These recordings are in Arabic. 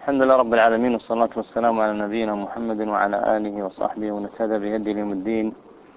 الحمد لله رب العالمين، والصلاة والسلام على نبينا محمد وعلى آله وصحبه ومن اهتدى بهديه يوم الدين.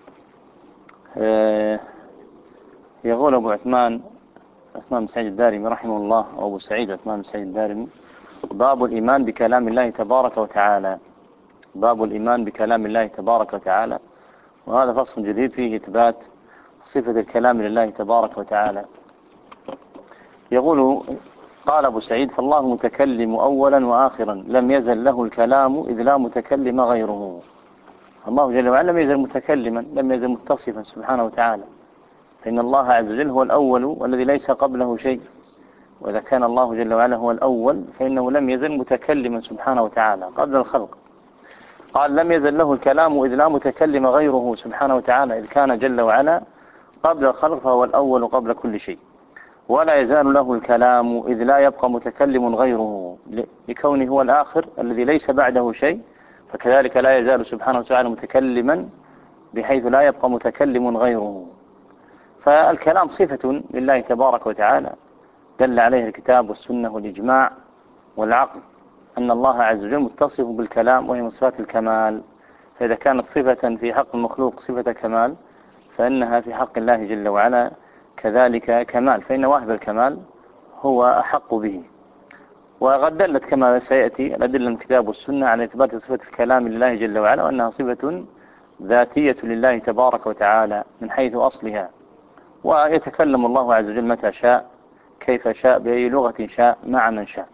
يقول أبو عثمان بن سعيد الدارمي رحمه الله، أو أبو سعيد عثمان بن سعيد الدارمي: باب الإيمان بكلام الله تبارك وتعالى. باب الإيمان بكلام الله تبارك وتعالى، وهذا فصل جديد فيه إثبات صفة الكلام لله تبارك وتعالى. يقول: قال أبو سعيد: فالله متكلم أولا وآخرا، لم يزل له الكلام إذ لا متكلم غيره. الله جل وعلا لم يزل متكلما، لم يزل متصفا سبحانه وتعالى، فإن الله عز وجل هو الأول والذي ليس قبله شيء، وإذا كان الله جل وعلا هو الأول فإنه لم يزل متكلما سبحانه وتعالى قبل الخلق. قال: لم يزل له الكلام إذ لا متكلم غيره سبحانه وتعالى، إذ كان جل وعلا قبل الخلق فهو الأول قبل كل شيء. ولا يزال له الكلام إذ لا يبقى متكلم غيره، لكونه هو الآخر الذي ليس بعده شيء، فكذلك لا يزال سبحانه وتعالى متكلما بحيث لا يبقى متكلم غيره. فالكلام صفة لله تبارك وتعالى دل عليه الكتاب والسنة والإجماع والعقل، أن الله عز وجل متصف بالكلام وهي من صفات الكمال. فإذا كانت صفة في حق المخلوق صفة كمال، فإنها في حق الله جل وعلا كذلك كمال، فإن واهب الكمال هو أحق به. وقد دلت كما سيأتي الأدلة من الكتاب والسنة على إثبات صفة الكلام لله جل وعلا، وأنها صفة ذاتية لله تبارك وتعالى من حيث أصلها، ويتكلم الله عز وجل متى شاء كيف شاء بأي لغة شاء مع من شاء.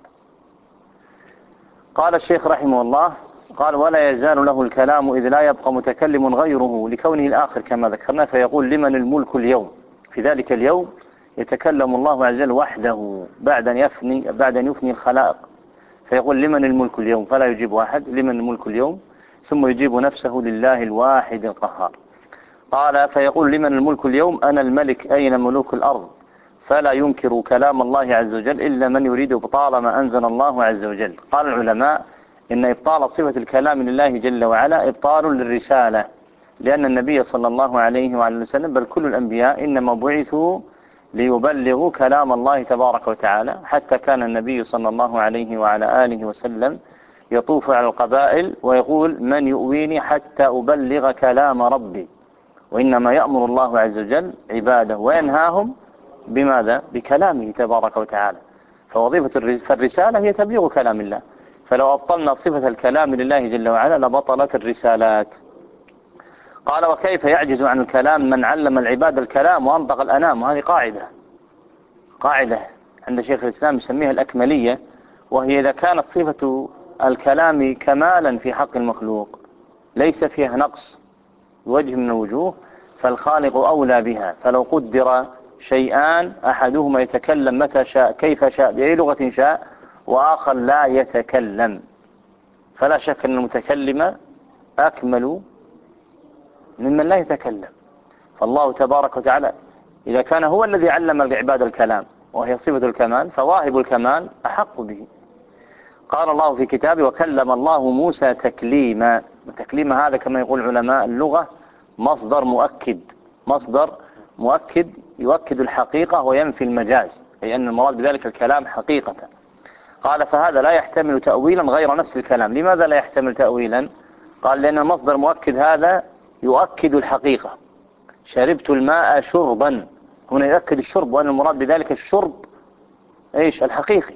قال الشيخ رحمه الله: قال: ولا يزال له الكلام إذ لا يبقى متكلم غيره، لكونه الآخر كما ذكرنا، فيقول: لمن الملك اليوم. في ذلك اليوم يتكلم الله عز وجل وحده بعد أن يفني الخلائق، فيقول: لمن الملك اليوم، فلا يجيب أحد، لمن الملك اليوم، ثم يجيب نفسه: لله الواحد القهار. قال: فيقول: لمن الملك اليوم، أنا الملك، أين ملوك الأرض؟ فلا ينكر كلام الله عز وجل إلا من يريد إبطال ما أنزل الله عز وجل. قال العلماء: إن إبطال صفة الكلام لله جل وعلا إبطال للرسالة، لأن النبي صلى الله عليه وعلى وسلم بل كل الأنبياء إنما بعثوا ليبلغوا كلام الله تبارك وتعالى، حتى كان النبي صلى الله عليه وعلى آله وسلم يطوف على القبائل ويقول: من يؤويني حتى أبلغ كلام ربي. وإنما يأمر الله عز وجل عباده وينهاهم بماذا؟ بكلامه تبارك وتعالى. فوظيفة الرسالة هي تبليغ كلام الله، فلو أبطلنا صفة الكلام لله جل وعلا لبطلت الرسالات. قال: وكيف يعجز عن الكلام من علم العباد الكلام وأنطق الأنام؟ وهذه قاعدة عند شيخ الإسلام يسميها الأكملية، وهي إذا كانت صفة الكلام كمالا في حق المخلوق ليس فيها نقص بوجه من الوجوه، فالخالق أولى بها. فلو قدر شيئان، أحدهما يتكلم متى شاء كيف شاء بأي لغة شاء، وآخر لا يتكلم، فلا شك أن المتكلم أكمل ممن لا يتكلم. فالله تبارك وتعالى إذا كان هو الذي علم العباد الكلام وهي صفة الكمال، فواهب الكمال أحق به. قال الله في كتابه: وكلم الله موسى تكليما. وتكليم هذا كما يقول علماء اللغة مصدر مؤكد يؤكد الحقيقة وينفي المجاز، أي أن المراد بذلك الكلام حقيقة. قال: فهذا لا يحتمل تأويلا غير نفس الكلام. لماذا لا يحتمل تأويلا؟ قال: لأن المصدر مؤكد هذا يؤكد الحقيقة. شربت الماء شربا، هنا يؤكد الشرب، وأن المراد بذلك الشرب الحقيقي،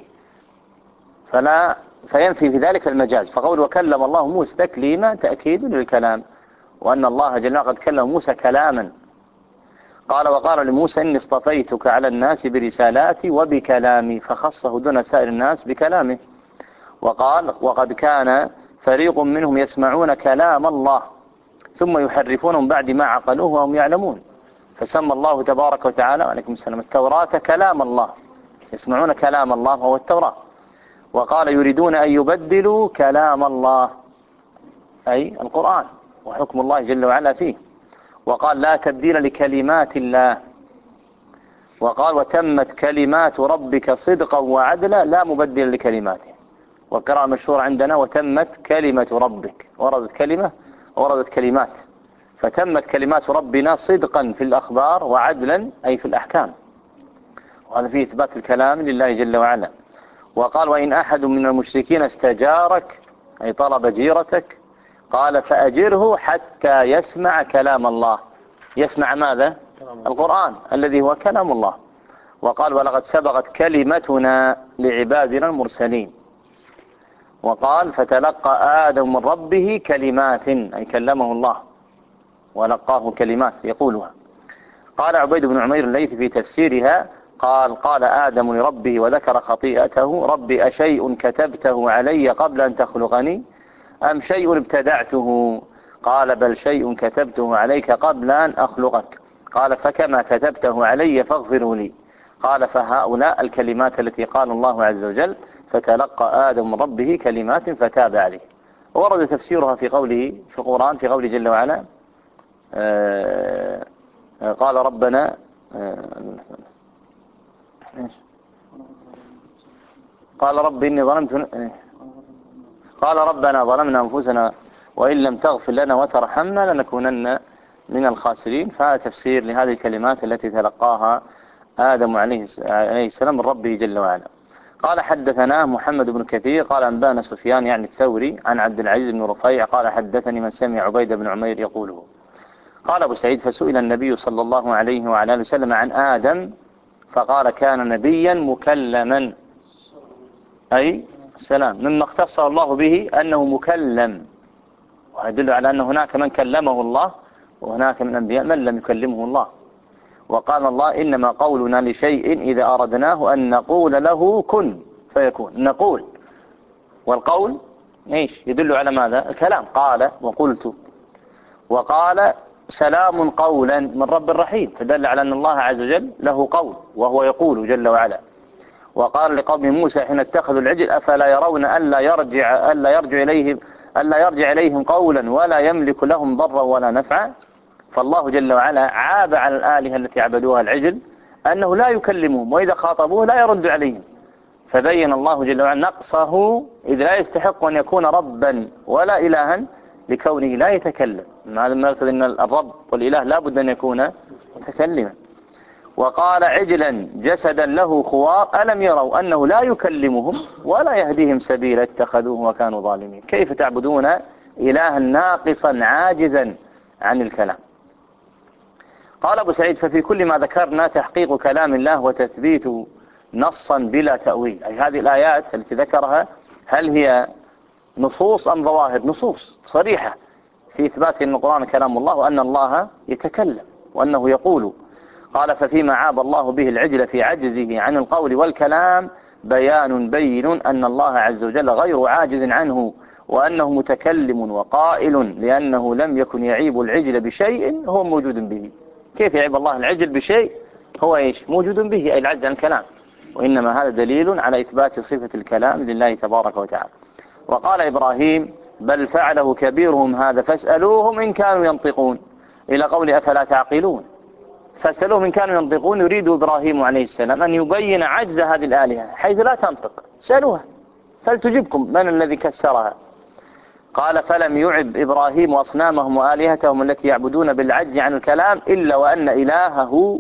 فينفي في ذلك المجاز. فقول وكلم الله موسى تكليما تأكيد للكلام، وأن الله جل وعلا قد كلم موسى كلاما. قال: وقال لموسى: إني اصطفيتك على الناس برسالاتي وبكلامي، فخصه دون سائر الناس بكلامه. وقال: وقد كان فريق منهم يسمعون كلام الله ثم يحرفونهم بعد ما عقلوه وهم يعلمون. فسمى الله تبارك وتعالى عليكم السلام التوراة كلام الله، يسمعون كلام الله وهو التوراة. وقال: يريدون أن يبدلوا كلام الله، أي القرآن وحكم الله جل وعلا فيه. وقال: لا تبديل لكلمات الله. وقال: وتمت كلمات ربك صدقا وعدلا لا مبدل لكلماته. والقراءة مشهورة عندنا: وتمت كلمة ربك، وردت كلمة وردت كلمات، فتمت كلمات ربنا صدقا في الأخبار وعدلا أي في الأحكام. وهذا فيه إثبات الكلام لله جل وعلا. وقال وإن أحد من المشركين استجارك أي طلب جيرتك قال فأجره حتى يسمع كلام الله. يسمع ماذا؟ القرآن الذي هو كلام الله. وقال ولقد سبقت كلمتنا لعبادنا المرسلين. وقال فتلقى آدم من ربه كلمات أي كلمه الله ولقاه كلمات يقولها. قال عبيد بن عمير الليثي في تفسيرها قال آدم لربه وذكر خطيئته ربي أشيء كتبته علي قبل أن تخلقني أم شيء ابتدعته؟ قال بل شيء كتبته عليك قبل أن أخلقك. قال فكما كتبته علي فاغفره لي. قال فهؤلاء الكلمات التي قال الله عز وجل فتلقى آدم من ربه كلمات فتاب عليه. ورد تفسيرها في قوله في القرآن في قوله جل وعلا قال ربنا قال رب إني ظلمت قال ربنا ظلمنا أنفسنا وإن لم تغفر لنا وترحمنا لنكونن من الخاسرين. فهذا تفسير لهذه الكلمات التي تلقاها آدم عليه السلام من ربه جل وعلا. قال حدثنا محمد بن كثير قال أنبانا سفيان يعني الثوري عن عبد العزيز بن رفيع قال حدثني من سمع عبيد بن عمير يقوله. قال أبو سعيد فسئل النبي صلى الله عليه وعلى آله وسلم عن آدم فقال كان نبيا مكلما أي سلام مما اختص الله به أنه مكلم، ويدل على أن هناك من كلمه الله وهناك من أنبياء من لم يكلمه الله. وقال الله إنما قولنا لشيء إذا أردناه أن نقول له كن فيكون. نقول والقول إيش يدل على ماذا؟ الكلام. قال وقلت. وقال سلام قولا من رب رحيم فدل على أن الله عز وجل له قول وهو يقول جل وعلا. وقال لقوم موسى حين اتخذوا العجل أفلا يرون ألا يرجع إليهم قولا ولا يملك لهم ضرا ولا نفعا. فالله جل وعلا عاب على الآلهة التي عبدوها العجل أنه لا يكلمهم وإذا خاطبوه لا يرد عليهم. فبين الله جل وعلا نقصه إذ لا يستحق أن يكون ربا ولا إلها لكونه لا يتكلم. هذا ما يقتضي أن الرب والإله لا بد أن يكون متكلما. وقال عجلا جسدا له خوار ألم يروا أنه لا يكلمهم ولا يهديهم سبيلا اتخذوه وكانوا ظالمين. كيف تعبدون إلها ناقصا عاجزا عن الكلام؟ قال أبو سعيد ففي كل ما ذكرنا تحقيق كلام الله وتثبيت نصا بلا تأويل. أي هذه الآيات التي ذكرها هل هي نصوص أم ظواهر؟ نصوص صريحة في إثبات أن القرآن كلام الله وأن الله يتكلم وأنه يقول. قال ففيما عاب الله به العجل في عجزه عن القول والكلام بيان بين أن الله عز وجل غير عاجز عنه وأنه متكلم وقائل لأنه لم يكن يعيب العجل بشيء هو موجود به. كيف يعيب الله العجل بشيء هو إيش موجود به أي العجز عن الكلام؟ وإنما هذا دليل على إثبات صفة الكلام لله تبارك وتعالى. وقال إبراهيم بل فعله كبيرهم هذا فاسألوهم إن كانوا ينطقون إلى قول أفلا تعقلون. فاسألوهم إن كانوا ينطقون. يريد إبراهيم عليه السلام أن يبين عجز هذه الآلهة حيث لا تنطق. سألوها فلتجبكم من الذي كسرها. قال فلم يعب إبراهيم أصنامهم وآلهتهم التي يعبدون بالعجز عن الكلام إلا وأن إلهه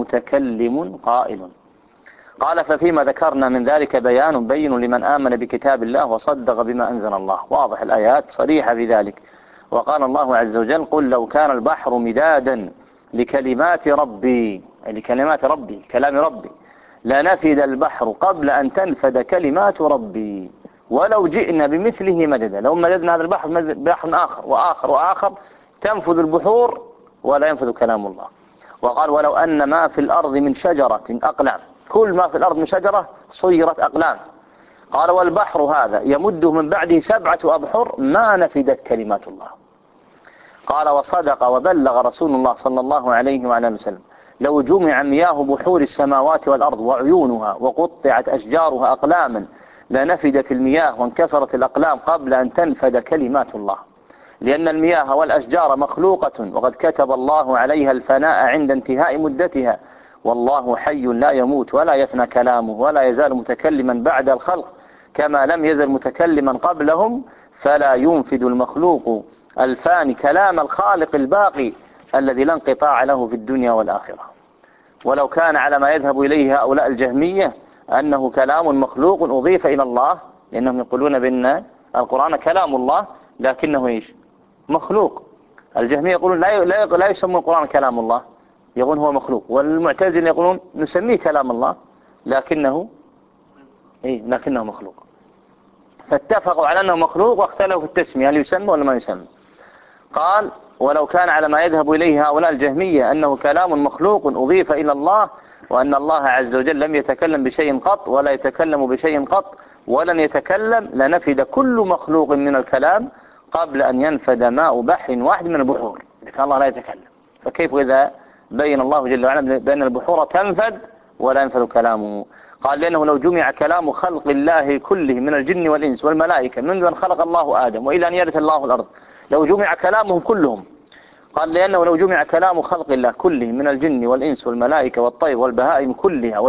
متكلم قائل. قال ففيما ذكرنا من ذلك بيان بين لمن آمن بكتاب الله وصدق بما أنزل الله. واضح الآيات صريحة في ذلك. وقال الله عز وجل قل لو كان البحر مدادا لكلمات ربي أي لكلمات ربي كلام ربي لنفد البحر قبل أن تنفد كلمات ربي ولو جئنا بمثله مددا. لو مددنا هذا البحر بحر آخر وآخر وآخر تنفذ البحور ولا ينفذ كلام الله. وقال ولو أن ما في الأرض من شجرة أقلام كل ما في الأرض من شجرة صيرت أقلام. قال والبحر هذا يمده من بعده 7 أبحر ما نفدت كلمات الله. قال وصدق وبلغ رسول الله صلى الله عليه وعلى وسلم لو جمع مياه بحور السماوات والأرض وعيونها وقطعت أشجارها أقلاما لنفدت المياه وانكسرت الأقلام قبل أن تنفد كلمات الله. لأن المياه والأشجار مخلوقة وقد كتب الله عليها الفناء عند انتهاء مدتها والله حي لا يموت ولا يفنى كلامه ولا يزال متكلما بعد الخلق كما لم يزل متكلما قبلهم فلا ينفد المخلوق الفاني كلام الخالق الباقي الذي لا انقطاع له في الدنيا والآخرة. ولو كان على ما يذهب إليه هؤلاء الجهمية أنه كلام مخلوق أضيف إلى الله، لأنهم يقولون بأن القرآن كلام الله لكنه إيش؟ مخلوق. الجهمية يقولون لا يسمون القرآن كلام الله، يقولون هو مخلوق. والمعتزلة يقولون نسميه كلام الله لكنه مخلوق. فاتفقوا على أنه مخلوق واختلفوا في التسمية، هل يسمى ولا ما يسمى. قال ولو كان على ما يذهب إليه هؤلاء الجهمية أنه كلام مخلوق أضيف إلى الله، وأن الله عز وجل لم يتكلم بشيء قط ولا يتكلم بشيء قط ولن يتكلم، لنفد كل مخلوق من الكلام قبل أن ينفد ماء بحر واحد من البحور، إذا كان الله لا يتكلم. فكيف إذا بين الله جل وعلا بأن البحور تنفد ولا ينفد كلامه؟ قال لأنه لو جمع كلام خلق الله كله من الجن والإنس والملائكة منذ أن خلق الله آدم وإلى أن يرث الله الأرض، لو جمع كلامهم كلهم، قال لأنه لو جمع كلام خلق الله كله من الجن والإنس والملائكة والطير والبهائم كلها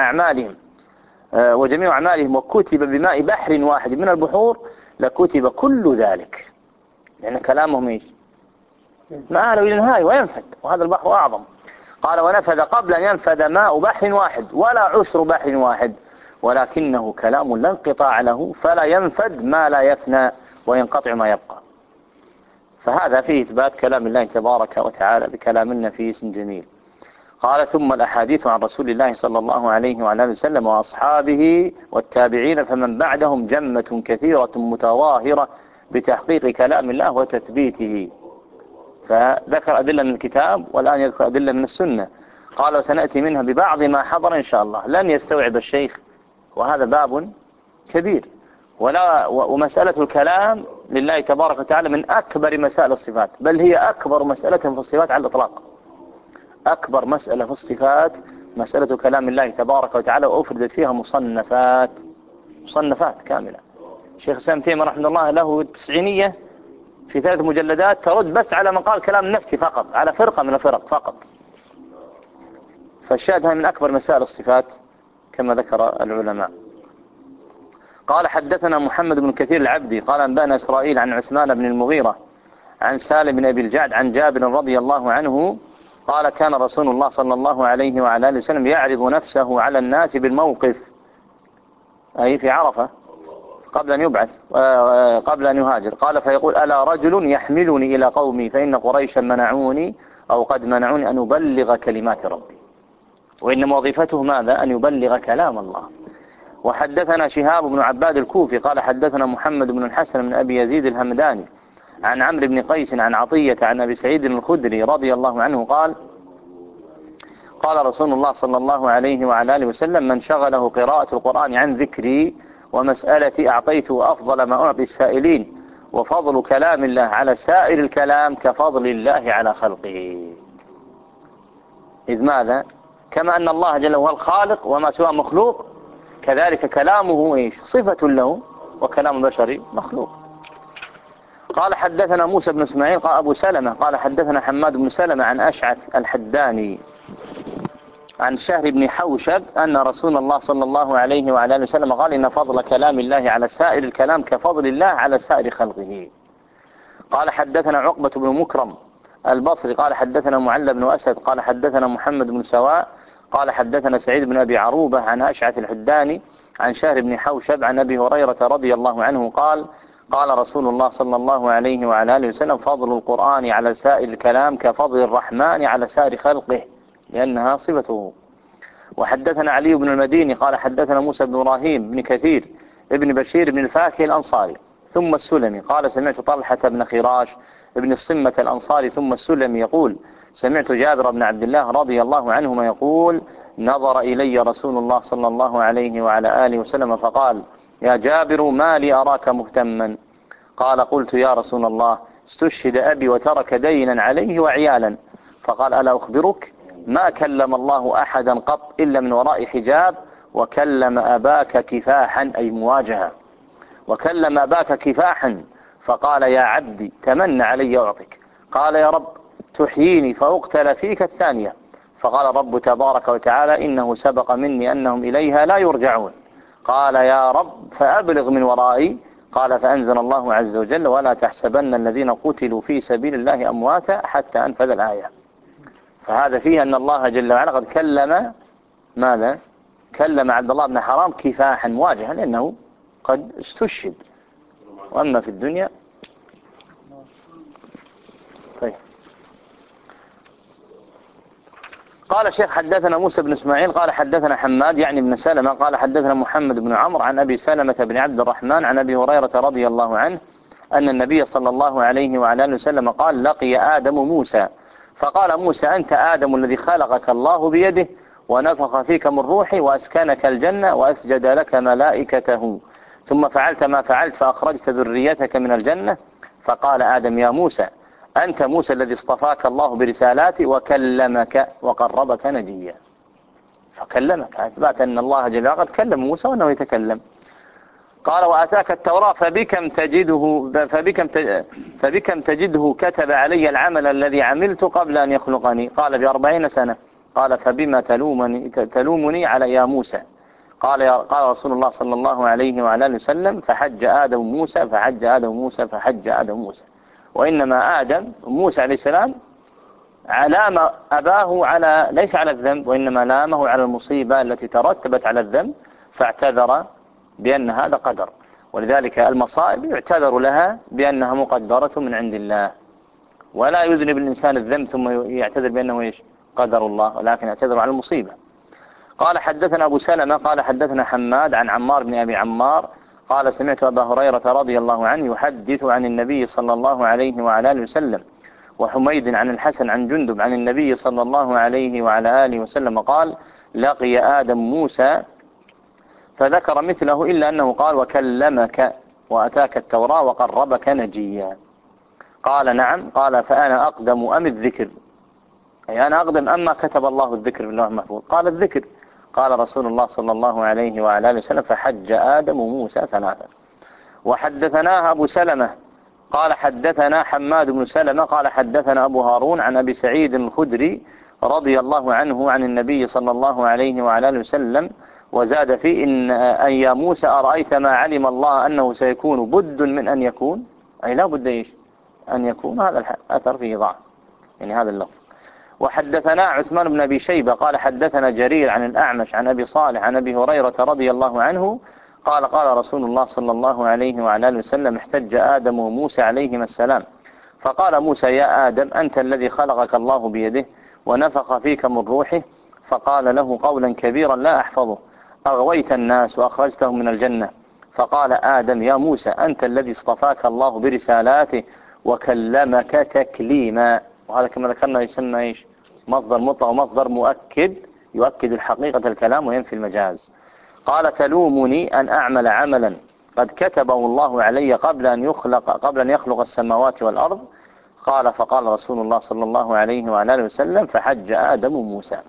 وجميع أعمالهم وكتب بماء بحر واحد من البحور لكتب كل ذلك، لأن كلامهم إيش؟ مآله إلى النهاية وينفد، وهذا البحر أعظم. قال ونفذ قبل أن ينفذ ماء بحر واحد ولا عشر بحر واحد، ولكنه كلام لا انقطاع له، فلا ينفد ما لا يفنى وينقطع ما يبقى. فهذا فيه إثبات كلام الله تبارك وتعالى بكلام نفيس جميل. قال ثم الأحاديث عن رسول الله صلى الله عليه وعلى آله وسلم وأصحابه والتابعين فمن بعدهم جمة كثيرة متظاهرة بتحقيق كلام الله وتثبيته. فذكر أدلة من الكتاب والآن يذكر أدلة من السنة. قال وسنأتي منها ببعض ما حضر إن شاء الله. لن يستوعب الشيخ، وهذا باب كبير. ومسألة الكلام لله تبارك وتعالى من أكبر مسائل الصفات، بل هي أكبر مسألة في الصفات على الإطلاق. أكبر مسألة في الصفات مسألة كلام الله تبارك وتعالى، وأفردت فيها مصنفات كاملة. شيخ سام تيمية رحمه الله له 90 في 3 مجلدات ترد بس على من قال كلام نفسي فقط، على فرقة من الفرق فقط. فالشاهد هي من أكبر مسائل الصفات كما ذكر العلماء. قال حدثنا محمد بن كثير العبدي قال أنبانا إسرائيل عن عثمان بن المغيرة عن سالم بن أبي الجعد عن جابر رضي الله عنه قال كان رسول الله صلى الله عليه وعلى آله وسلم يعرض نفسه على الناس بالموقف، أي في عرفة قبل أن يبعث قبل أن يهاجر. قال فيقول ألا رجل يحملني إلى قومي فإن قريشا منعوني أو قد منعوني أن أبلغ كلمات ربي. وإن وظيفته ماذا؟ أن يبلغ كلام الله. وحدثنا شهاب بن عباد الكوفي قال حدثنا محمد بن الحسن بن أبي يزيد الهمداني عن عمرو بن قيس عن عطية عن أبي سعيد الخدري رضي الله عنه قال قال رسول الله صلى الله عليه وعلى آله وسلم من شغله قراءة القرآن عن ذكري ومسألتي أعطيته أفضل ما أعطي السائلين، وفضل كلام الله على سائر الكلام كفضل الله على خلقه. إذ ماذا؟ كما أن الله جل وعلا الخالق وما سوى مخلوق، كذلك كلامه إيش؟ صفة له، وكلام البشر مخلوق. قال حدثنا موسى بن اسماعيل قال أبو سلمة قال حدثنا حماد بن سلمة عن أشعث الحداني عن شهر بن حوشب أن رسول الله صلى الله عليه وعلى آله وسلم قال إن فضل كلام الله على سائر الكلام كفضل الله على سائر خلقه. قال حدثنا عقبة بن مكرم البصري قال حدثنا معل بن أسد قال حدثنا محمد بن سواء قال حدثنا سعيد بن أبي عروبة عن أشعث الحداني عن شهر بن حوشب عن أبي هريرة رضي الله عنه قال قال رسول الله صلى الله عليه وعلى آله وسلم فضل القرآن على سائر الكلام كفضل الرحمن على سائر خلقه، لأنها صفته. وحدثنا علي بن المديني قال حدثنا موسى بن إبراهيم بن كثير ابن بشير بن الفاكه الأنصاري ثم السلمي قال سمعت طلحة بن خراش ابن الصمة الأنصاري ثم السلمي يقول سمعت جابر بن عبد الله رضي الله عنهما يقول نظر إلي رسول الله صلى الله عليه وعلى آله وسلم فقال يا جابر ما لي أراك مهتما؟ قال قلت يا رسول الله استشهد أبي وترك دينا عليه وعيالا. فقال ألا أخبرك ما كلم الله أحدا قط إلا من وراء حجاب، وكلم أباك كفاحا أي مواجهة، وكلم أباك كفاحا فقال يا عبدي تمنى علي أعطيك. قال يا رب تحييني فأقتل فيك الثانية. فقال رب تبارك وتعالى إنه سبق مني أنهم إليها لا يرجعون. قال يا رب فأبلغ من ورائي. قال فأنزل الله عز وجل ولا تحسبن الذين قتلوا في سبيل الله أمواتا حتى أنفذ الآية. فهذا فيه أن الله جل وعلا قد كلم ماذا؟ كلم عبد الله بن حرام كفاحا مواجها لأنه قد استشهد. وأما في الدنيا طيب. قال الشيخ حدثنا موسى بن إسماعيل قال حدثنا حماد يعني بن سلمة قال حدثنا محمد بن عمرو عن أبي سلمة بن عبد الرحمن عن أبي هريرة رضي الله عنه أن النبي صلى الله عليه وعلى آله وسلم قال لقي آدم موسى فقال موسى أنت آدم الذي خلقك الله بيده ونفخ فيك من روحي وأسكنك الجنة وأسجد لك ملائكته ثم فعلت ما فعلت فأخرجت ذريتك من الجنة. فقال آدم يا موسى أنت موسى الذي اصطفاك الله برسالاتي وكلمك وقربك نجيا. فكلمك أثبت أن الله جل وعلا قد كلم موسى وأنه يتكلم. قال وآتاك التوراة فبكم تجده كتب علي العمل الذي عملت قبل أن يخلقني. قال ب40 سنة. قال فبما تلومني على يا موسى. قال رسول الله صلى الله عليه وعلى آله وسلم فحج آدم موسى فحج آدم موسى فحج آدم موسى. وإنما آدم موسى عليه السلام لام أباه ليس على الذنب وإنما لامه على المصيبة التي ترتبت على الذنب فاعتذر بأن هذا قدر. ولذلك المصائب يعتذر لها بأنها مقدرة من عند الله ولا يذنب الإنسان الذنب ثم يعتذر بأنه قدر الله ولكن يعتذر على المصيبة. قال حدثنا أبو سلمة قال حدثنا حماد عن عمار بن أبي عمار قال سمعت أبا هريرة رضي الله عنه يحدث عن النبي صلى الله عليه وعلى آله وسلم وحميد عن الحسن عن جندب عن النبي صلى الله عليه وعلى آله وسلم قال لقي آدم موسى فذكر مثله إلا أنه قال وكلمك وأتاك التوراة وقربك نجيا. قال نعم. قال فأنا أقدم أم الذكر أي أنا أقدم أما كتب الله الذكر في اللوح المحفوظ. قال الذكر. قال رسول الله صلى الله عليه وعلى آله وسلم فحج آدم موسى 3. وحدثناها أبو سلمة قال حدثنا حماد بن سلمة قال حدثنا أبو هارون عن أبي سعيد الخدري رضي الله عنه عن النبي صلى الله عليه وعلى آله وسلم وزاد فيه أن يا موسى أرأيت ما علم الله أنه سيكون بد من أن يكون أي لا بد أن يكون. هذا الأثر فيه ضعف يعني هذا اللفظ. وحدثنا عثمان بن أبي شيبة قال حدثنا جرير عن الأعمش عن أبي صالح عن أبي هريرة رضي الله عنه قال قال رسول الله صلى الله عليه وعلى آله وسلم احتج آدم وموسى عليهما السلام فقال موسى يا آدم أنت الذي خلقك الله بيده ونفخ فيك من روحه فقال له قولا كبيرا لا أحفظه أغويت الناس وأخرجتهم من الجنة. فقال آدم يا موسى أنت الذي اصطفاك الله برسالاته وكلمك تكليما. وهذا كما ذكرنا يسمى مصدر مطلق ومصدر مؤكد يؤكد الحقيقة الكلام وينفي المجاز. قال تلومني أن أعمل عملا قد كتبه الله علي قبل أن يخلق السماوات والأرض. قال فقال رسول الله صلى الله عليه وعلى آله وسلم فحج آدم موسى.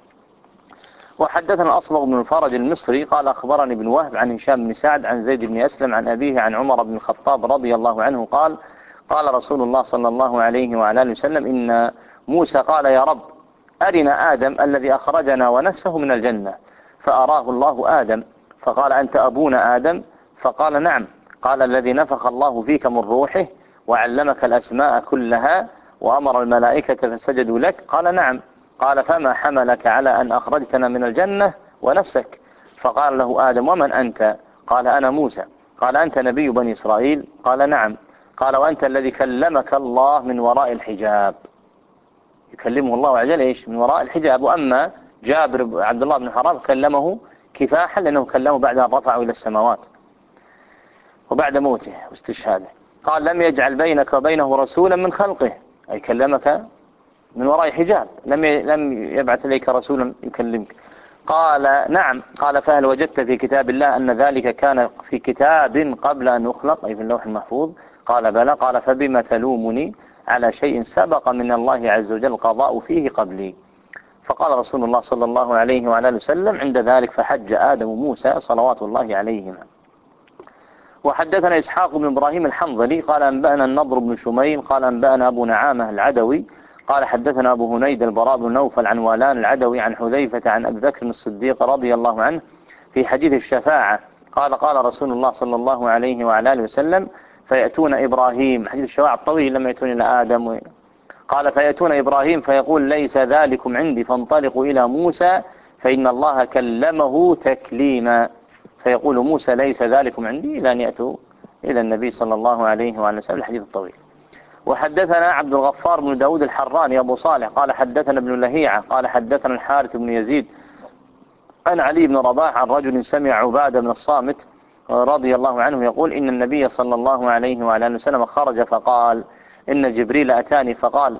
وحدثنا أصبغ بن الفرج المصري قال أخبرني ابن وهب عن هشام بن سعد عن زيد بن أسلم عن أبيه عن عمر بن الخطاب رضي الله عنه قال قال رسول الله صلى الله عليه وعلى آله وسلم إن موسى قال يا رب أرنا آدم الذي أخرجنا ونفسه من الجنة. فأراه الله آدم فقال أنت أبونا آدم. فقال نعم. قال الذي نفخ الله فيك من روحه وعلمك الأسماء كلها وأمر الملائكة فسجدوا لك. قال نعم. قال فما حملك على أن أخرجتنا من الجنة ونفسك. فقال له آدم ومن أنت؟ قال أنا موسى. قال أنت نبي بني إسرائيل؟ قال نعم. قال وأنت الذي كلمك الله من وراء الحجاب. يكلمه الله عز وجل من وراء الحجاب. وأما جابر عبد الله بن حرام كلمه كفاحا لأنه كلمه بعد أن رفعه إلى السماوات وبعد موته واستشهاده. قال لم يجعل بينك وبينه رسولا من خلقه أي كلمك من وراء حجاب لم يبعث إليك رسولا يكلمك. قال نعم. قال فهل وجدت في كتاب الله أن ذلك كان في كتاب قبل أن يخلق أي في اللوح المحفوظ؟ قال بلى. قال فبما تلومني على شيء سبق من الله عز وجل القضاء فيه قبلي. فقال رسول الله صلى الله عليه وعلى آله وسلم عند ذلك فحج آدم موسى صلوات الله عليهما. وحدثنا إسحاق بن إبراهيم الحنظلي قال أنبأنا النضر بن شميل قال أنبأنا أبو نعامة العدوي قال حدثنا أبو هنيد البراء بن نوفل عن والان العدوي عن حذيفة عن أبي بكر الصديق رضي الله عنه في حديث الشفاعة قال قال رسول الله صلى الله عليه وعلى آله وسلم فيأتون إبراهيم حديث الشفاعة الطويل لما يأتون إلى آدم قال فيأتون إبراهيم فيقول ليس ذلكم عندي فانطلقوا إلى موسى فإن الله كلمه تكليما، فيقول موسى ليس ذلكم عندي إلى أن يأتوا إلى النبي صلى الله عليه وعلى وسلم. الحديث الطويل. وحدثنا عبد الغفار بن داود الحراني أبو صالح قال حدثنا ابن لهيعة قال حدثنا الحارث بن يزيد عن علي بن رباح عن رجل سمع عبادة بن الصامت رضي الله عنه يقول إن النبي صلى الله عليه وعلى آله وسلم خرج فقال إن جبريل أتاني فقال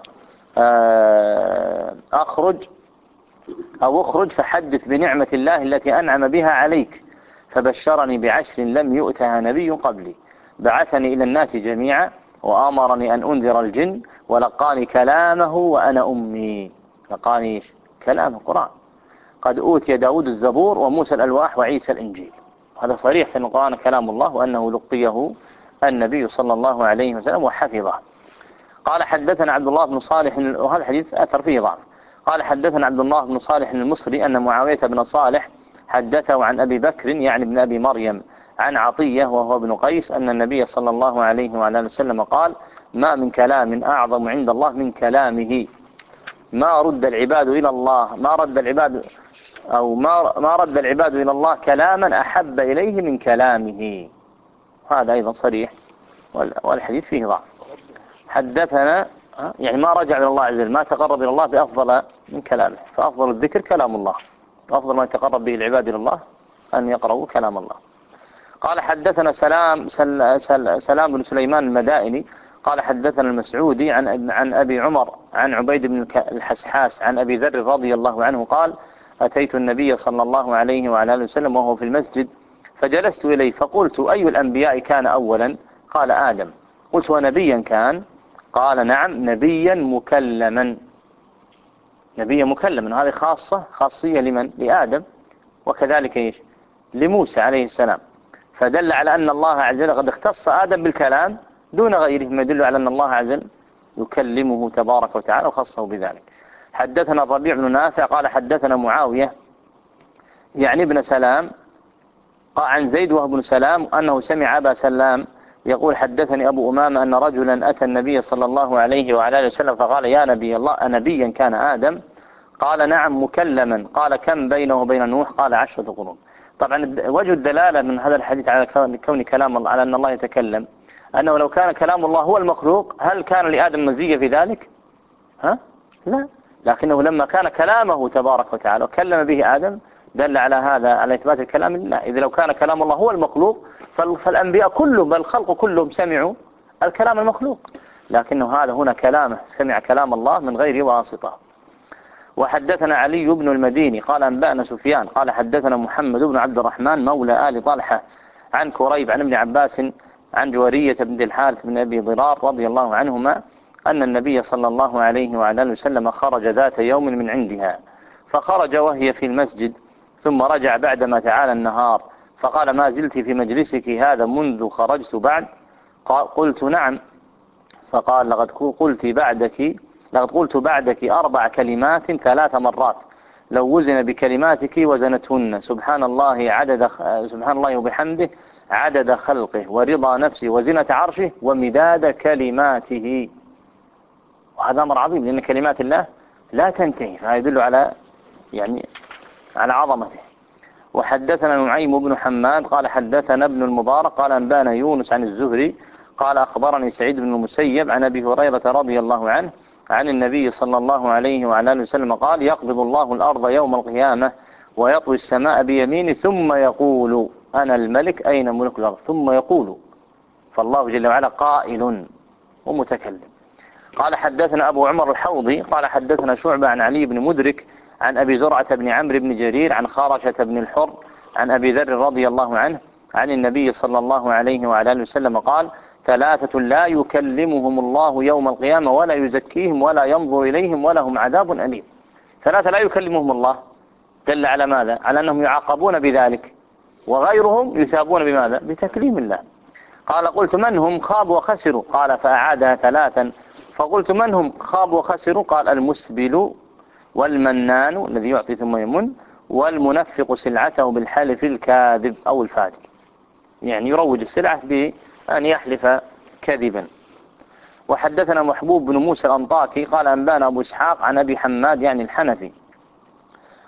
اخرج فحدث بنعمة الله التي أنعم بها عليك، فبشرني بعشر لم يؤتها نبي قبلي، بعثني إلى الناس جميعا وأمرني أن أنذر الجن، ولقاني كلامه وأنا أمي. لقاني كلام القرآن، قد أوتي داود الزبور وموسى الألواح وعيسى الإنجيل. هذا صريح في القرآن كلام الله، وأنه لقيه النبي صلى الله عليه وسلم وحفظه. قال حدثنا عبد الله بن صالح، وهذا الحديث أثر فيه ضعف. قال حدثنا عبد الله بن صالح المصري أن معاوية بن صالح حدثه عن أبي بكر يعني ابن أبي مريم عن عطية وهو ابن قيس أن النبي صلى الله عليه وعلى آله وسلم قال ما من كلام أعظم عند الله من كلامه، ما رد العباد إلى الله ما رد العباد إلى الله كلاما أحب إليه من كلامه. هذا أيضا صريح، والحديث فيه ضعف. حدثنا يعني ما رجع إلى الله عز وجل، ما تقرب إلى الله بأفضل من كلامه، فأفضل الذكر كلام الله، وأفضل ما يتقرب به العباد إلى الله أن يقرأوا كلام الله. قال حدثنا سلام بن سليمان المدائني قال حدثنا المسعودي عن أبي عمر عن عبيد بن الحسحاس عن أبي ذر رضي الله عنه قال أتيت النبي صلى الله عليه وعلى آله وسلم وهو في المسجد، فجلست إليه فقلت أي الأنبياء كان أولا؟ قال آدم. قلت ونبيا كان؟ قال نعم نبيا مكلما. نبيا مكلما هذه خاصية لمن؟ لآدم، وكذلك لموسى عليه السلام. فدل على أن الله عز وجل قد اختص آدم بالكلام دون غيره، ما يدل على أن الله عز وجل يكلمه تبارك وتعالى وخصه بذلك. حدثنا الربيع بن نافع قال حدثنا معاوية يعني ابن سلام عن زيد وهو ابن سلام أنه سمع أبا سلام يقول حدثني أبو أمامة أن رجلا أتى النبي صلى الله عليه وعلى آله وسلم فقال يا نبي الله أنبيا كان آدم؟ قال نعم مكلما. قال كم بينه وبين نوح؟ قال 10 قرون. طبعا وجه الدلالة من هذا الحديث على كون كلام الله، على أن الله يتكلم، أنه لو كان كلام الله هو المخلوق هل كان لآدم مزية في ذلك؟ لا، لكنه لما كان كلامه تبارك وتعالى وكلم به آدم دل على هذا، على إثبات الكلام لله. إذا لو كان كلام الله هو المخلوق فالأنبياء كلهم بل الخلق كلهم سمعوا الكلام المخلوق، لكنه هذا هنا كلامه سمع كلام الله من غير واسطة. وحدثنا علي بن المديني قال أنبأنا سفيان قال حدثنا محمد بن عبد الرحمن مولى آل طلحة عن كريب عن ابن عباس عن جويرية بن الحارث بن أبي ضرار رضي الله عنهما أن النبي صلى الله عليه وعلى آله وسلم خرج ذات يوم من عندها، فخرج وهي في المسجد ثم رجع بعدما تعالى النهار، فقال ما زلت في مجلسك هذا منذ خرجت بعد؟ قلت نعم. فقال لقد قلت بعدك 4 كلمات 3 مرات لو وزن بكلماتك وزنتهن سبحان الله وبحمده عدد خلقه ورضا نفسه وزنة عرشه ومداد كلماته. وهذا أمر عظيم لأن كلمات الله لا تنتهي، فهذا يدل على عظمته. وحدثنا نعيم بن حماد قال حدثنا ابن المبارك قال أنبانا يونس عن الزهري قال أخبرني سعيد بن المسيب عن أبي هريرة رضي الله عنه عن النبي صلى الله عليه وعلى آله وسلم قال يقبض الله الأرض يوم القيامة ويطوي السماء بيمينه ثم يقول أنا الملك أين ملك الأرض؟ ثم يقول، فالله جل وعلا قائل ومتكلم. قال حدثنا أبو عمر الحوضي قال حدثنا شعبة عن علي بن مدرك عن أبي زرعة بن عمرو بن جرير عن خارشة بن الحر عن أبي ذر رضي الله عنه عن النبي صلى الله عليه وعلى آله وسلم قال 3 لا يكلمهم الله يوم القيامة ولا يزكيهم ولا ينظر إليهم ولهم عذاب أليم. 3 لا يكلمهم الله دل على ماذا؟ على أنهم يعاقبون بذلك، وغيرهم يثابون بماذا؟ بتكليم الله. قال قلت من هم؟ خابوا وخسروا. قال فأعادها 3. فقلت من هم خابوا وخسروا؟ قال المسبل والمنان الذي يعطي ثم يمن والمنفق سلعته بالحلف الكاذب أو الفاجر، يعني يروج السلعة بأن يحلف كذبا. وحدثنا محبوب بن موسى الأنطاكي قال أنبانا أبو إسحاق عن أبي حماد يعني الحنفي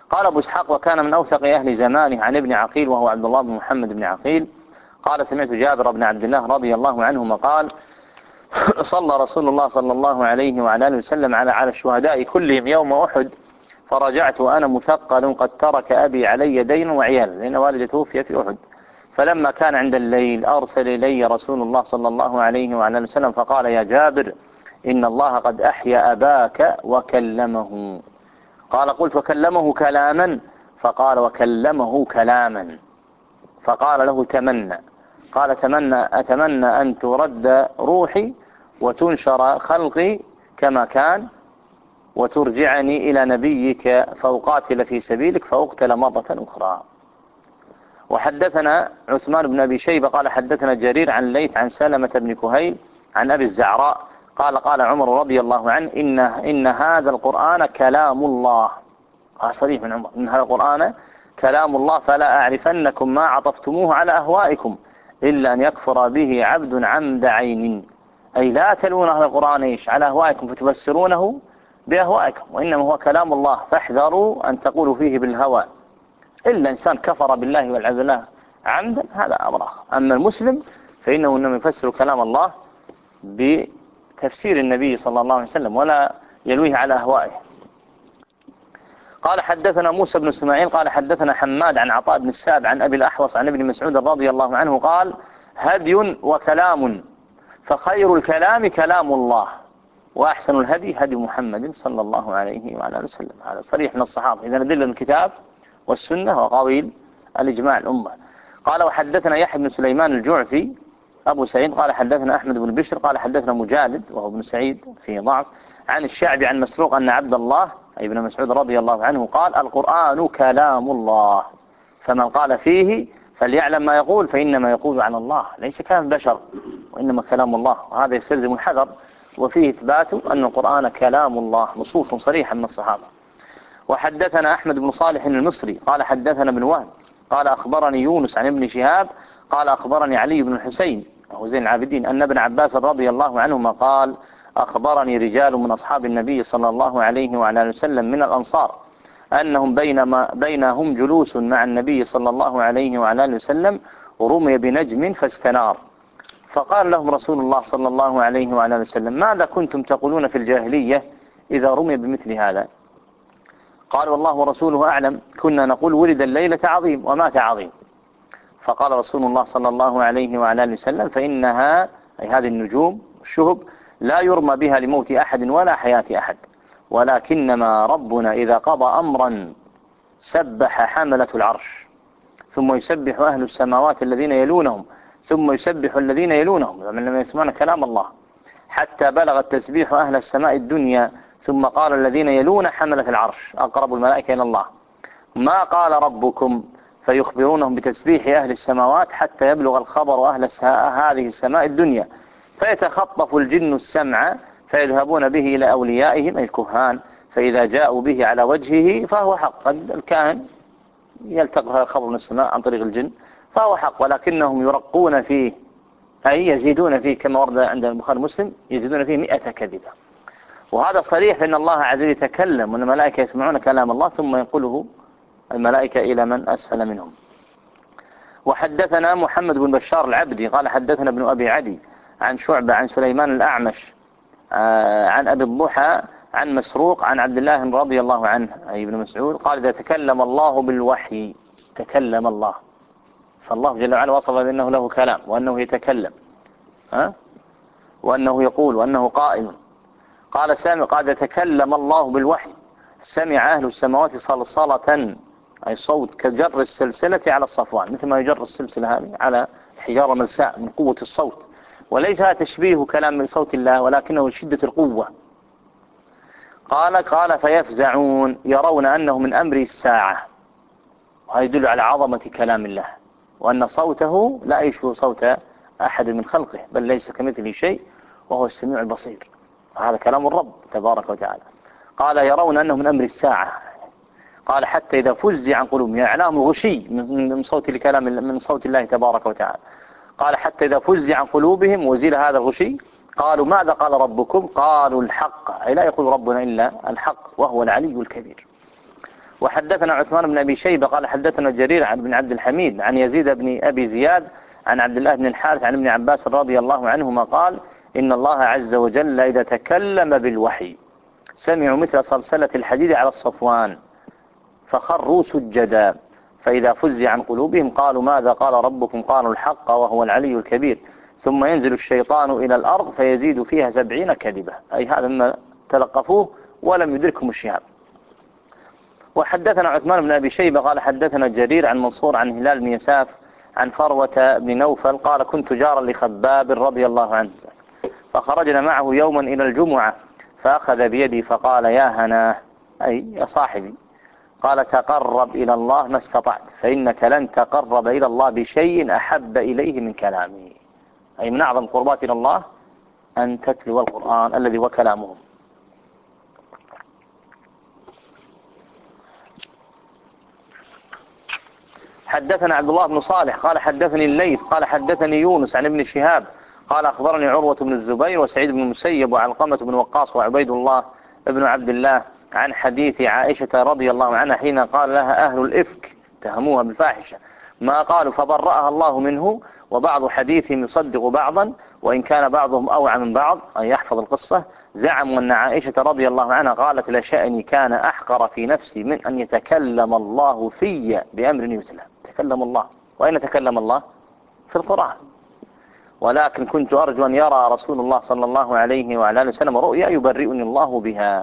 قال أبو إسحاق وكان من أوثق أهل زمانه عن ابن عقيل وهو عبد الله بن محمد بن عقيل قال سمعت جابر بن عبد الله رضي الله عنهما قال صلى رسول الله صلى الله عليه وعلى آله وسلم على الشهداء كلهم يوم أحد فرجعت وأنا مثقل قد ترك أبي علي دين وعيال لأن والدته توفي في أحد. فلما كان عند الليل أرسل إلي رسول الله صلى الله عليه وعلى آله وسلم فقال يا جابر إن الله قد أحيا أباك وكلمه. قال قلت وكلمه كلاما؟ فقال وكلمه كلاما. فقال له تمنى. قال أتمنى أن ترد روحي وتنشر خلقي كما كان وترجعني إلى نبيك فأقاتل في سبيلك فأقتل مرة أخرى. وحدثنا عثمان بن أبي شيبة قال حدثنا جرير عن الليث عن سلمة بن كهيل عن أبي الزعراء قال عمر رضي الله عنه إن هذا القرآن كلام الله. صريح من عمر إن هذا القرآن كلام الله فلا أعرفنكم ما عطفتموه على أهوائكم إلا أن يكفر به عبد عمد عين. أي لا تلون هذا القرآن على أهوائكم فتفسرونه بأهوائكم وإنما هو كلام الله فاحذروا أن تقولوا فيه بالهوى. إلا إنسان كفر بالله والعياذ بالله عمدا هذا أمر آخر. أما المسلم فإنه إنما يفسر كلام الله بتفسير النبي صلى الله عليه وسلم ولا يلويه على أهوائه. قال حدثنا موسى بن اسماعيل قال حدثنا حماد عن عطاء بن السائب عن أبي الأحوص عن ابن مسعود رضي الله عنه قال هدي وكلام فخير الكلام كلام الله وأحسن الهدي هدي محمد صلى الله عليه وعلى آله وسلم. هذا صريح من الصحابة إذا ندل الكتاب والسنة وقويل الإجماع الأمة. قال وحدثنا يحيى بن سليمان الجعفي أبو سعيد قال حدثنا أحمد بن بشر قال حدثنا مجالد وهو ابن سعيد فيه ضعف عن الشعبي عن مسروق أن عبد الله أي ابن مسعود رضي الله عنه قال القرآن كلام الله فمن قال فيه فليعلم ما يقول فإنما يقول عن الله ليس كلام بشر وإنما كلام الله. وهذا يستلزم الحذر وفيه إثبات أن القرآن كلام الله نصوص صريحة من الصحابة. وحدثنا أحمد بن صالح المصري قال حدثنا ابن وهب قال أخبرني يونس عن ابن شهاب قال أخبرني علي بن الحسين وهو زين العابدين أن ابن عباس رضي الله عنهما قال أخبرني رجال من أصحاب النبي صلى الله عليه وعلى آله وسلم من الأنصار أنهم بينهم جلوس مع النبي صلى الله عليه وعلى آله وسلم ورمي بنجم فاستنار فقال لهم رسول الله صلى الله عليه وعلى آله وسلم ماذا كنتم تقولون في الجاهلية إذا رمي بمثل هذا؟ قال والله ورسوله أعلم كنا نقول ولد الليلة عظيم ومات عظيم. فقال رسول الله صلى الله عليه وعلى آله وسلم فإنها أي هذه النجوم الشهب لا يرمى بها لموت أحد ولا حياة أحد ولكنما ربنا إذا قضى أمرا سبح حملة العرش ثم يسبح أهل السماوات الذين يلونهم ثم يسبح الذين يلونهم لما يسمعون كلام الله حتى بلغ التسبيح أهل السماء الدنيا ثم قال الذين يلون حملة العرش أقرب الملائكة إلى الله ما قال ربكم فيخبرونهم بتسبيح أهل السماوات حتى يبلغ الخبر أهل هذه السماء الدنيا فيتخطف الجن السمع فيذهبون به إلى أوليائهم أي الكهان فإذا جاءوا به على وجهه فهو حق. الكاهن يلتقط هذا الخبر من السماء عن طريق الجن فهو حق ولكنهم يرقون فيه أي يزيدون فيه كما ورد عند البخاري ومسلم يزيدون فيه 100 كذبة. وهذا صريح فإن الله عز وجل يتكلم وأن الملائكة يسمعون كلام الله ثم ينقله الملائكة إلى من أسفل منهم. وحدثنا محمد بن بشار العبدي قال حدثنا ابن أبي عدي عن شعبة عن سليمان الأعمش عن أبي الضحى عن مسروق عن عبد الله رضي الله عنه أي ابن مسعود قال إذا تكلم الله بالوحي تكلم الله فالله جل وعلا وصف بأنه له كلام وأنه يتكلم وأنه يقول وأنه قائم. قال سامع قال يتكلم الله بالوحي سمع أهل السماوات صلصلة أي صوت كجر السلسلة على الصفوان مثل ما يجر السلسلة هذه على حجارة ملساء من قوة الصوت وليس تشبيه كلام من صوت الله ولكنه شدة القوة. قال فيفزعون يرون أنه من أمر الساعة وهذا يدل على عظمة كلام الله وأن صوته لا يشبه صوت أحد من خلقه بل ليس كمثله شيء وهو السميع البصير هذا كلام الرب تبارك وتعالى. قال يرون أنه من أمر الساعة قال حتى إذا فزع عن قلوبهم إعلام غشي من صوت الكلام من صوت الله تبارك وتعالى. قال حتى إذا فزع عن قلوبهم وزيل هذا الغشي قالوا ماذا قال ربكم قالوا الحق أي لا يقول ربنا إلا الحق وهو العلي الكبير. وحدثنا عثمان بن أبي شيبة قال حدثنا جرير عن بن عبد الحميد عن يزيد بن أبي زياد عن عبد الله بن الحارث عن ابن عباس رضي الله عنهما قال إن الله عز وجل إذا تكلم بالوحي سمعوا مثل صلصلة الحديد على الصفوان فخروا سجدا، فإذا فزع عن قلوبهم قالوا ماذا قال ربكم؟ قالوا الحق وهو العلي الكبير، ثم ينزل الشيطان إلى الأرض فيزيد فيها 70 كذبة، أي هذا ما تلقفوه ولم يدركهم الشهاب. وحدثنا عثمان بن أبي شيبة قال حدثنا جرير عن منصور عن هلال بن يساف عن فروة بن نوفل قال كنت جارا لخباب رضي الله عنه، فخرجنا معه يوما إلى الجمعة فأخذ بيدي فقال يا هناه، أي يا صاحبي، قال تقرب إلى الله ما استطعت فإنك لن تقرب إلى الله بشيء أحب إليه من كلامه، أي من أعظم قربات إلى الله أن تتلو القرآن الذي هو كلامه. حدثنا عبد الله بن صالح قال حدثني الليث قال حدثني يونس عن ابن شهاب قال أخبرني عروة بن الزبير وسعيد بن المسيب وعلقمة بن وقاص وعبيد الله بن عبد الله عن حديث عائشة رضي الله عنها حين قال لها أهل الإفك اتهموها بالفاحشة ما قالوا فبرأها الله منه، وبعض حديثهم يصدق بعضا وإن كان بعضهم أوعى من بعض أن يحفظ القصة. زعموا أن عائشة رضي الله عنها قالت لشأني كان أحقر في نفسي من أن يتكلم الله في بأمر يتلى. تكلم الله، وأين تكلم الله؟ في القرآن. ولكن كنت أرجو أن يرى رسول الله صلى الله عليه وعلى آله وسلم رؤيا يبرئني الله بها.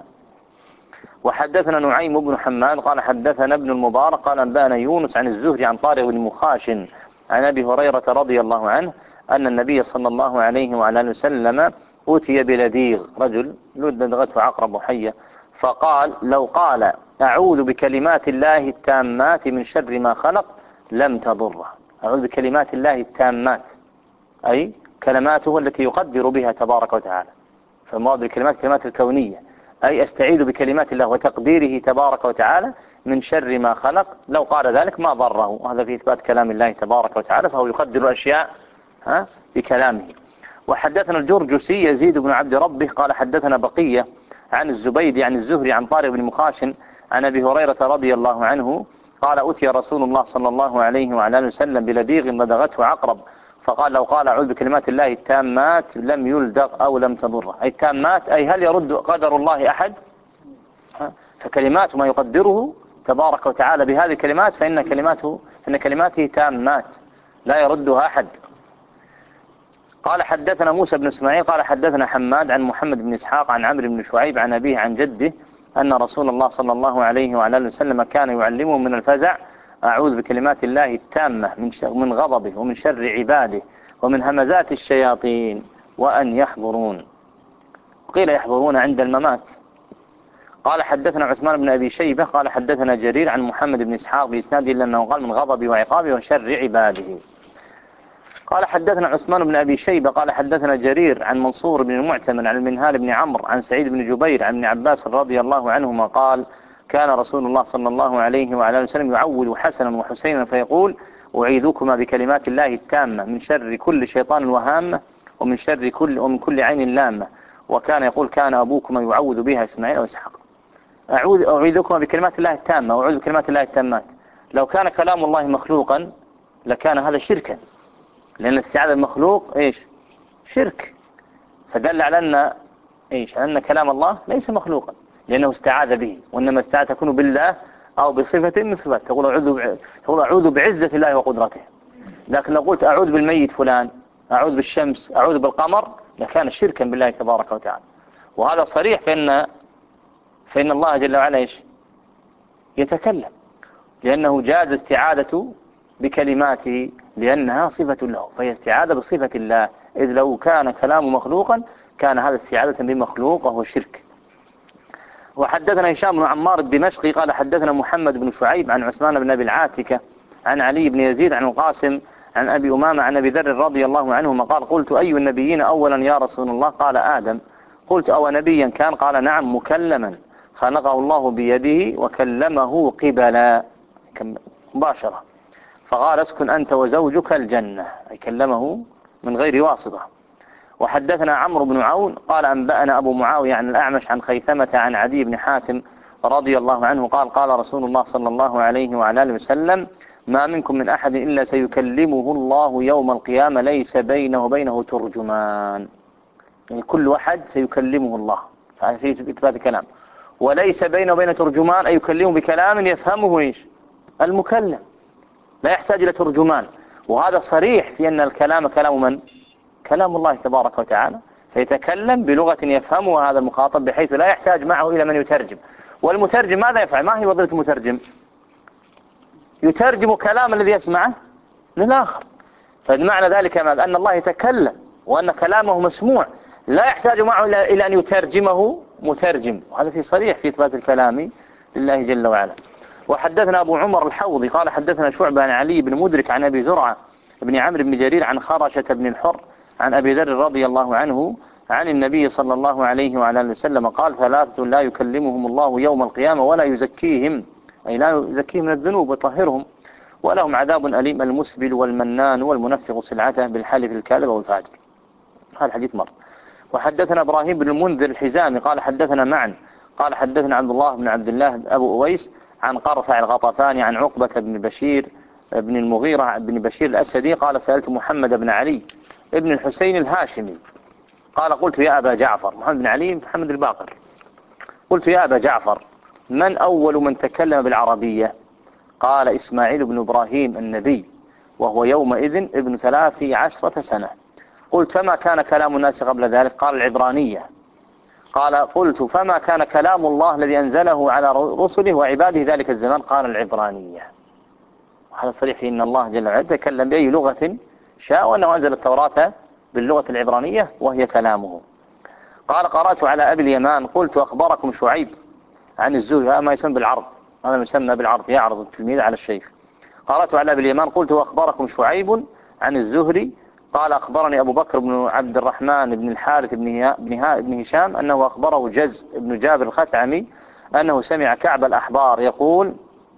وحدثنا نعيم بن حماد قال حدثنا ابن المبارك قال أنبأنا يونس عن الزهري عن طارق بن مخاشن عن أبي هريرة رضي الله عنه أن النبي صلى الله عليه وعلى آله وسلم أتي بلديغ، رجل لدغته عقرب حية، فقال لو قال أعوذ بكلمات الله التامات من شر ما خلق لم تضره. أعوذ بكلمات الله التامات أي كلماته التي يقدر بها تبارك وتعالى، فالمراد بالكلمات كلمات الكونية، أي أستعيذ بكلمات الله وتقديره تبارك وتعالى من شر ما خلق، لو قال ذلك ما ضره. وهذا في إثبات كلام الله تبارك وتعالى، فهو يقدر الأشياء بكلامه. وحدثنا الجرجسي يزيد بن عبد ربه قال حدثنا بقية عن الزبيدي عن الزهري عن طارق بن مخاشن عن أبي هريرة رضي الله عنه قال أتي رسول الله صلى الله عليه وعلى آله وسلم بلديغ لدغته عقرب، فقال لو قال أعوذ بكلمات الله التامات لم يلدغ أو لم تضره. أي التامات أي هل يرد قدر الله أحد؟ فكلمات ما يقدره تبارك وتعالى بهذه الكلمات فإن كلماته تامات لا يردها أحد. قال حدثنا موسى بن اسماعيل قال حدثنا حماد عن محمد بن إسحاق عن عمرو بن شعيب عن أبيه عن جده أن رسول الله صلى الله عليه وعلى آله وسلم كان يعلمه من الفزع أعوذ بكلمات الله التامة من غضبه ومن شر عباده ومن همزات الشياطين وأن يحضرون. قيل يحضرون عند الممات. قال حدثنا عثمان بن أبي شيبة قال حدثنا جرير عن محمد بن إسحاق بإسناده إلا أنه قال من غضبه وعقابه وشر عباده. قال حدثنا عثمان بن أبي شيبة قال حدثنا جرير عن منصور بن المعتمر عن المنهال بن عمرو عن سعيد بن جبير عن ابن عباس رضي الله عنهما قال كان رسول الله صلى الله عليه وعلى آله وسلم يعول حسنا وحسينا فيقول أعيذكما بكلمات الله التامة من شر كل شيطان وهامة ومن كل عين لامة. وكان يقول كان أبوكما يعوذ بها إسماعيل وإسحاق. أعيذكما بكلمات الله التامة وأعوذ بكلمات الله التامات. لو كان كلام الله مخلوقا لكان هذا شركا، لأن استعاذة المخلوق شرك، فدل على أن كلام الله ليس مخلوقا لأنه استعاذ به، وإنما استعاذ تكون بالله أو بصفة من صفات، تقول أعوذ بعزة الله وقدرته. لكن لو قلت أعوذ بالميت فلان، أعوذ بالشمس، أعوذ بالقمر، لكان شركا بالله تبارك وتعالى. وهذا صريح فإن الله جل وعلا يتكلم، لأنه جاز استعاذة بكلماته لأنها صفة له، فهي استعاذة بصفة الله، إذ لو كان كلام مخلوقا كان هذا استعاذة بمخلوق وهو شرك. وحدثنا هشام بن عمار الدمشقي قال حدثنا محمد بن شعيب عن عثمان بن أبي العاتكة عن علي بن يزيد عن القاسم عن أبي أمامة عن أبي ذر رضي الله عنهما قال قلت أي النبيين أولا يا رسول الله؟ قال آدم. قلت أو نبيا كان؟ قال نعم مكلما خلقه الله بيده وكلمه قبلا مباشرة، فقال اسكن أنت وزوجك الجنة، أي كلمه من غير واسطة. وحدثنا عمرو بن عون قال أنبأنا أبو معاوية عن الأعمش عن خيثمة عن عدي بن حاتم رضي الله عنه قال قال رسول الله صلى الله عليه وعلى آله وسلم ما منكم من أحد إلا سيكلمه الله يوم القيامة ليس بينه وبينه ترجمان. يعني كل واحد سيكلمه الله، هذا فيه إثبات الكلام. وليس بينه وبين ترجمان أي يكلمه بكلام يفهمه إيش المكلم، لا يحتاج إلى ترجمان. وهذا صريح في أن الكلام كلام من؟ كلام الله تبارك وتعالى، فيتكلم بلغة يفهمها هذا المخاطب بحيث لا يحتاج معه إلى من يترجم. والمترجم ماذا يفعل؟ ما هي وظيفة المترجم؟ يترجم كلام الذي يسمعه للآخر. فمعنى ذلك ماذا؟ أن الله يتكلم وأن كلامه مسموع، لا يحتاج معه إلى أن يترجمه مترجم. وهذا في صريح في إثبات الكلام لله جل وعلا. وحدثنا أبو عمر الحوضي قال حدثنا شعبة عن علي بن مدرك عن أبي زرعة بن عمرو بن جرير عن خرشة بن الحر عن أبي ذر رضي الله عنه عن النبي صلى الله عليه وعلى آله وسلم قال ثلاثة لا يكلمهم الله يوم القيامة ولا يزكيهم، أي لا يزكيهم من الذنوب ويطهرهم، ولهم عذاب أليم المسبل والمنان والمنفق سلعته بالحلف الكاذب والفاجر. هذا الحديث مر. وحدثنا إبراهيم بن المنذر الحزامي قال حدثنا معا قال حدثنا عبد الله بن عبد الله أبو أويس عن قرفع الغطفاني عن عقبة بن بشير بن المغيرة بن بشير الأسدي قال سألت محمد بن علي ابن الحسين الهاشمي قال قلت يا أبا جعفر، محمد بن علي محمد الباقر، قلت يا أبا جعفر من أول من تكلم بالعربية؟ قال إسماعيل بن إبراهيم النبي وهو يومئذ ابن 13 سنة. قلت فما كان كلام الناس قبل ذلك؟ قال العبرانية. قال قلت فما كان كلام الله الذي أنزله على رسله وعباده ذلك الزمان؟ قال العبرانية. وهذا صريح في أن الله جل وعلا تكلم بأي لغة شاء، وأنه أنزل التوراة باللغة العبرانية وهي كلامه. قال قرأت على أبي اليمان قلت أخبركم شعيب عن الزهري، هذا ما يسمى بالعرض، هذا يسمى بالعرض، يعرض التلميذ على الشيخ. قرأت على أبي اليمان قلت أخبركم شعيب عن الزهري قال أخبرني أبو بكر بن عبد الرحمن بن الحارث بن هشام أنه أخبره جز بن جابر الخثعمي أنه سمع كعب الأحبار يقول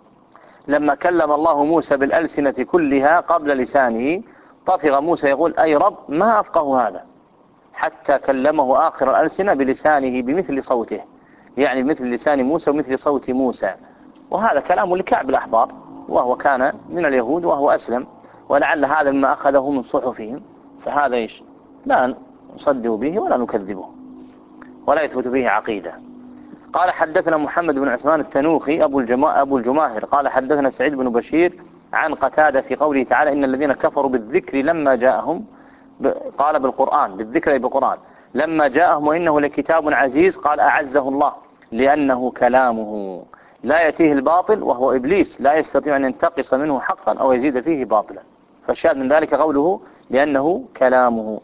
لما كلم الله موسى بالألسنة كلها قبل لسانه طفق موسى يقول أي رب ما أفقه هذا، حتى كلمه آخر الألسنة بلسانه بمثل صوته، يعني بمثل لسان موسى ومثل صوت موسى. وهذا كلام لكعب الأحبار، وهو كان من اليهود وهو أسلم، ولعل هذا مما أخذه من صحفهم، فهذا إيش لا نصدق به ولا نكذبه ولا يثبت به عقيدة. قال حدثنا محمد بن عثمان التنوخي أبو الجماهر قال حدثنا سعيد بن بشير عن قتادة في قوله تعالى إن الذين كفروا بالذكر لما جاءهم، قال بالقرآن، بالذكر أي بالقرآن، لما جاءهم وإنه لكتاب عزيز، قال أعزه الله لأنه كلامه لا يأتيه الباطل، وهو إبليس لا يستطيع أن ينتقص منه حقا أو يزيد فيه باطلا. فالشاهد من ذلك قوله لأنه كلامه.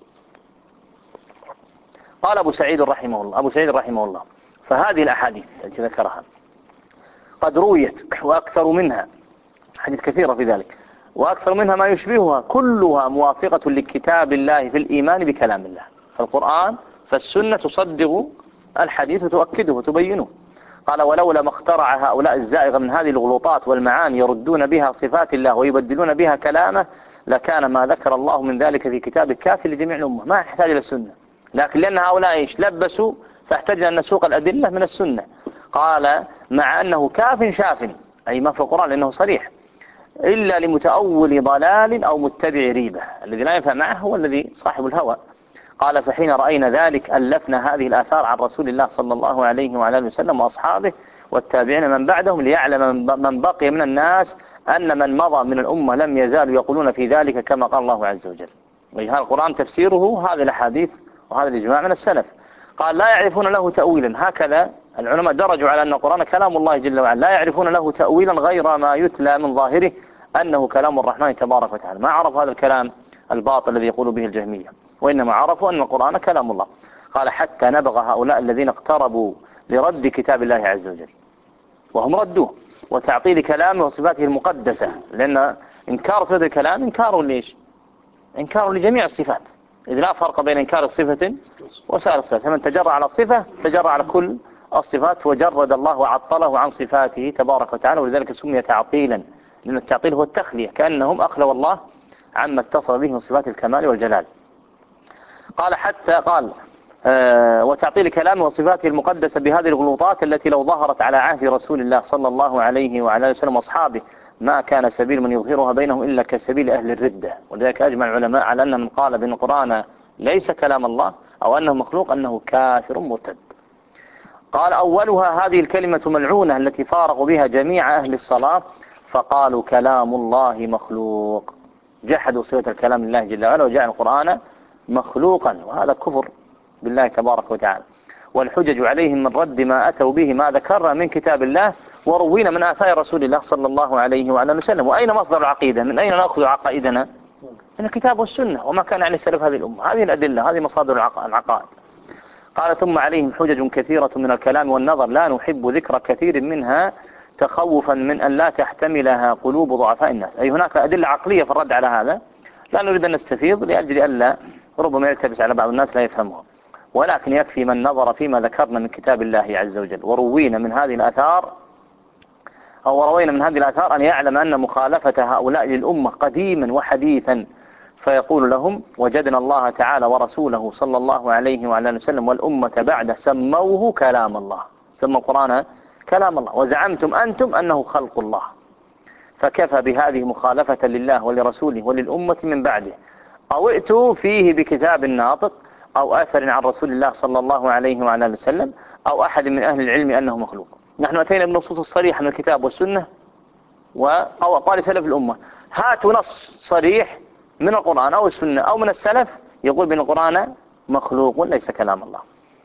قال أبو سعيد رحمه الله فهذه الأحاديث التي ذكرها قد رويت وأكثر منها، حديث كثيرة في ذلك، وأكثر منها ما يشبهها، كلها موافقة لكتاب الله في الإيمان بكلام الله. فالقرآن فالسنة تصدق الحديث وتؤكده وتبينه. قال ولولا ما اخترع هؤلاء الزائغ من هذه الغلوطات والمعاني يردون بها صفات الله ويبدلون بها كلامه لكان ما ذكر الله من ذلك في كتاب كافي لجميع الأمة، ما يحتاج إلى السنة. لكن لأن هؤلاء إيش لبسوا فاحتاجنا أن نسوق الأدلة من السنة. قال مع أنه كاف شاف أي ما في القرآن لأنه صريح، إلا لمتأول ضلال أو متبع ريبة، الذي لا ينفع معه هو الذي صاحب الهوى. قال فحين رأينا ذلك ألفنا هذه الآثار عن رسول الله صلى الله عليه وعلى آله وسلم وأصحابه والتابعين من بعدهم ليعلم من بقي من الناس أن من مضى من الأمة لم يزالوا يقولون في ذلك كما قال الله عز وجل. وهذا القرآن تفسيره هذه الأحاديث وهذا الإجماع من السلف. قال لا يعرفون له تأويلا، هكذا العلماء درجوا على أن القرآن كلام الله جل وعلا، لا يعرفون له تأويلا غير ما يتلى من ظاهره أنه كلام الرحمن تبارك وتعالى. ما عرف هذا الكلام الباطل الذي يقول به الجهمية، وإنما عرفوا أن القرآن كلام الله. قال حتى نبغ هؤلاء الذين اقتربوا لرد كتاب الله عز وجل وهم ردوه وتعطيل كلامه وصفاته المقدسة، لأن إنكار صفة الكلام إنكار ليش؟ إنكار لجميع الصفات، إذ لا فرق بين إنكار صفة وسائر الصفات، فمن تجرى على الصفة تجرى على كل الصفات وجرد الله وعطله عن صفاته تبارك وتعالى، ولذلك سمي تعطيلا، لأن التعطيل هو التخلية، كأنهم أخلوا الله عما اتصل به من صفات الكمال والجلال. قال حتى قال وتعطيل كلامه وصفاته المقدسة بهذه الغلوطات التي لو ظهرت على عهد رسول الله صلى الله عليه وعلى آله وسلم وأصحابه ما كان سبيل من يظهرها بينهم إلا كسبيل أهل الردة. ولذلك أجمع العلماء على أن من قال بأن القرآن ليس كلام الله أو أنه مخلوق أنه كافر مرتد. قال أولها هذه الكلمة ملعونة التي فارقوا بها جميع أهل الصلاة فقالوا كلام الله مخلوق، جحدوا صفة الكلام لله جل وعلا وجعل القرآن مخلوقا، وهذا كفر بالله تبارك وتعالى. والحجج عليهم من رد ما أتوا به ما ذكرنا من كتاب الله وروينا من آثار رسول الله صلى الله عليه وعلى وسلم. وأين مصدر العقيدة؟ من أين نأخذ عقائدنا؟ من الكتاب والسنة وما كان عليه سلف هذه الأمة. هذه الأدلة، هذه مصادر العقائد. قال ثم عليهم حجج كثيرة من الكلام والنظر لا نحب ذكر كثير منها تخوفا من أن لا تحتملها قلوب ضعفاء الناس. أي هناك أدلة عقلية في الرد على هذا لا نريد أن نستفيض لأجل ألا ربما يلتبس على بعض الناس لا يفهمها، ولكن يكفي من نظر فيما ذكرنا من كتاب الله عز وجل وروينا من هذه الآثار روينا من هذه الآثار أن يعلم أن مخالفة هؤلاء للأمة قديما وحديثا فيقول لهم وجدنا الله تعالى ورسوله صلى الله عليه وعلى وسلم والأمة بعد سموه كلام الله، سموا القرآن كلام الله وزعمتم أنتم أنه خلق الله، فكفى بهذه مخالفة لله ولرسوله وللأمة من بعده، أو ائتوا فيه بكتاب ناطق أو آثر عن رسول الله صلى الله عليه وعلى وسلم أو أحد من أهل العلم أنه مخلوق. نحن أتينا بالنصوص الصريحة من الكتاب والسنة أو أقوال سلف الأمة. هاتوا نص صريح من القرآن أو السنة أو من السلف يقول بأن القرآن مخلوق وليس كلام الله.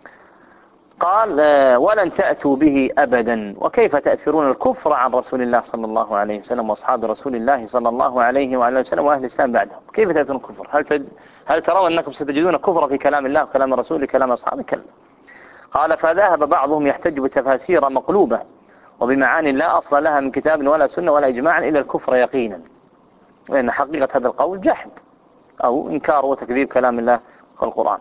قال ولن تأتوا به أبدا. وكيف تأثرون الكفر عن رسول الله صلى الله عليه وسلم وأصحاب رسول الله صلى الله عليه وعلى وسلم وأهل الإسلام بعدهم؟ كيف تأثرون الكفر؟ هل ترون أنكم ستجدون كفر في كلام الله وكلام الرسول وكلام أصحابه؟ كلا. قال فذهب بعضهم يحتج بتفاسير مقلوبة وبمعاني لا أصل لها من كتاب ولا سنة ولا إجماع إلى الكفر يقينا، لأن حقيقة هذا القول جحد أو إنكار وتكذيب كلام الله والقرآن.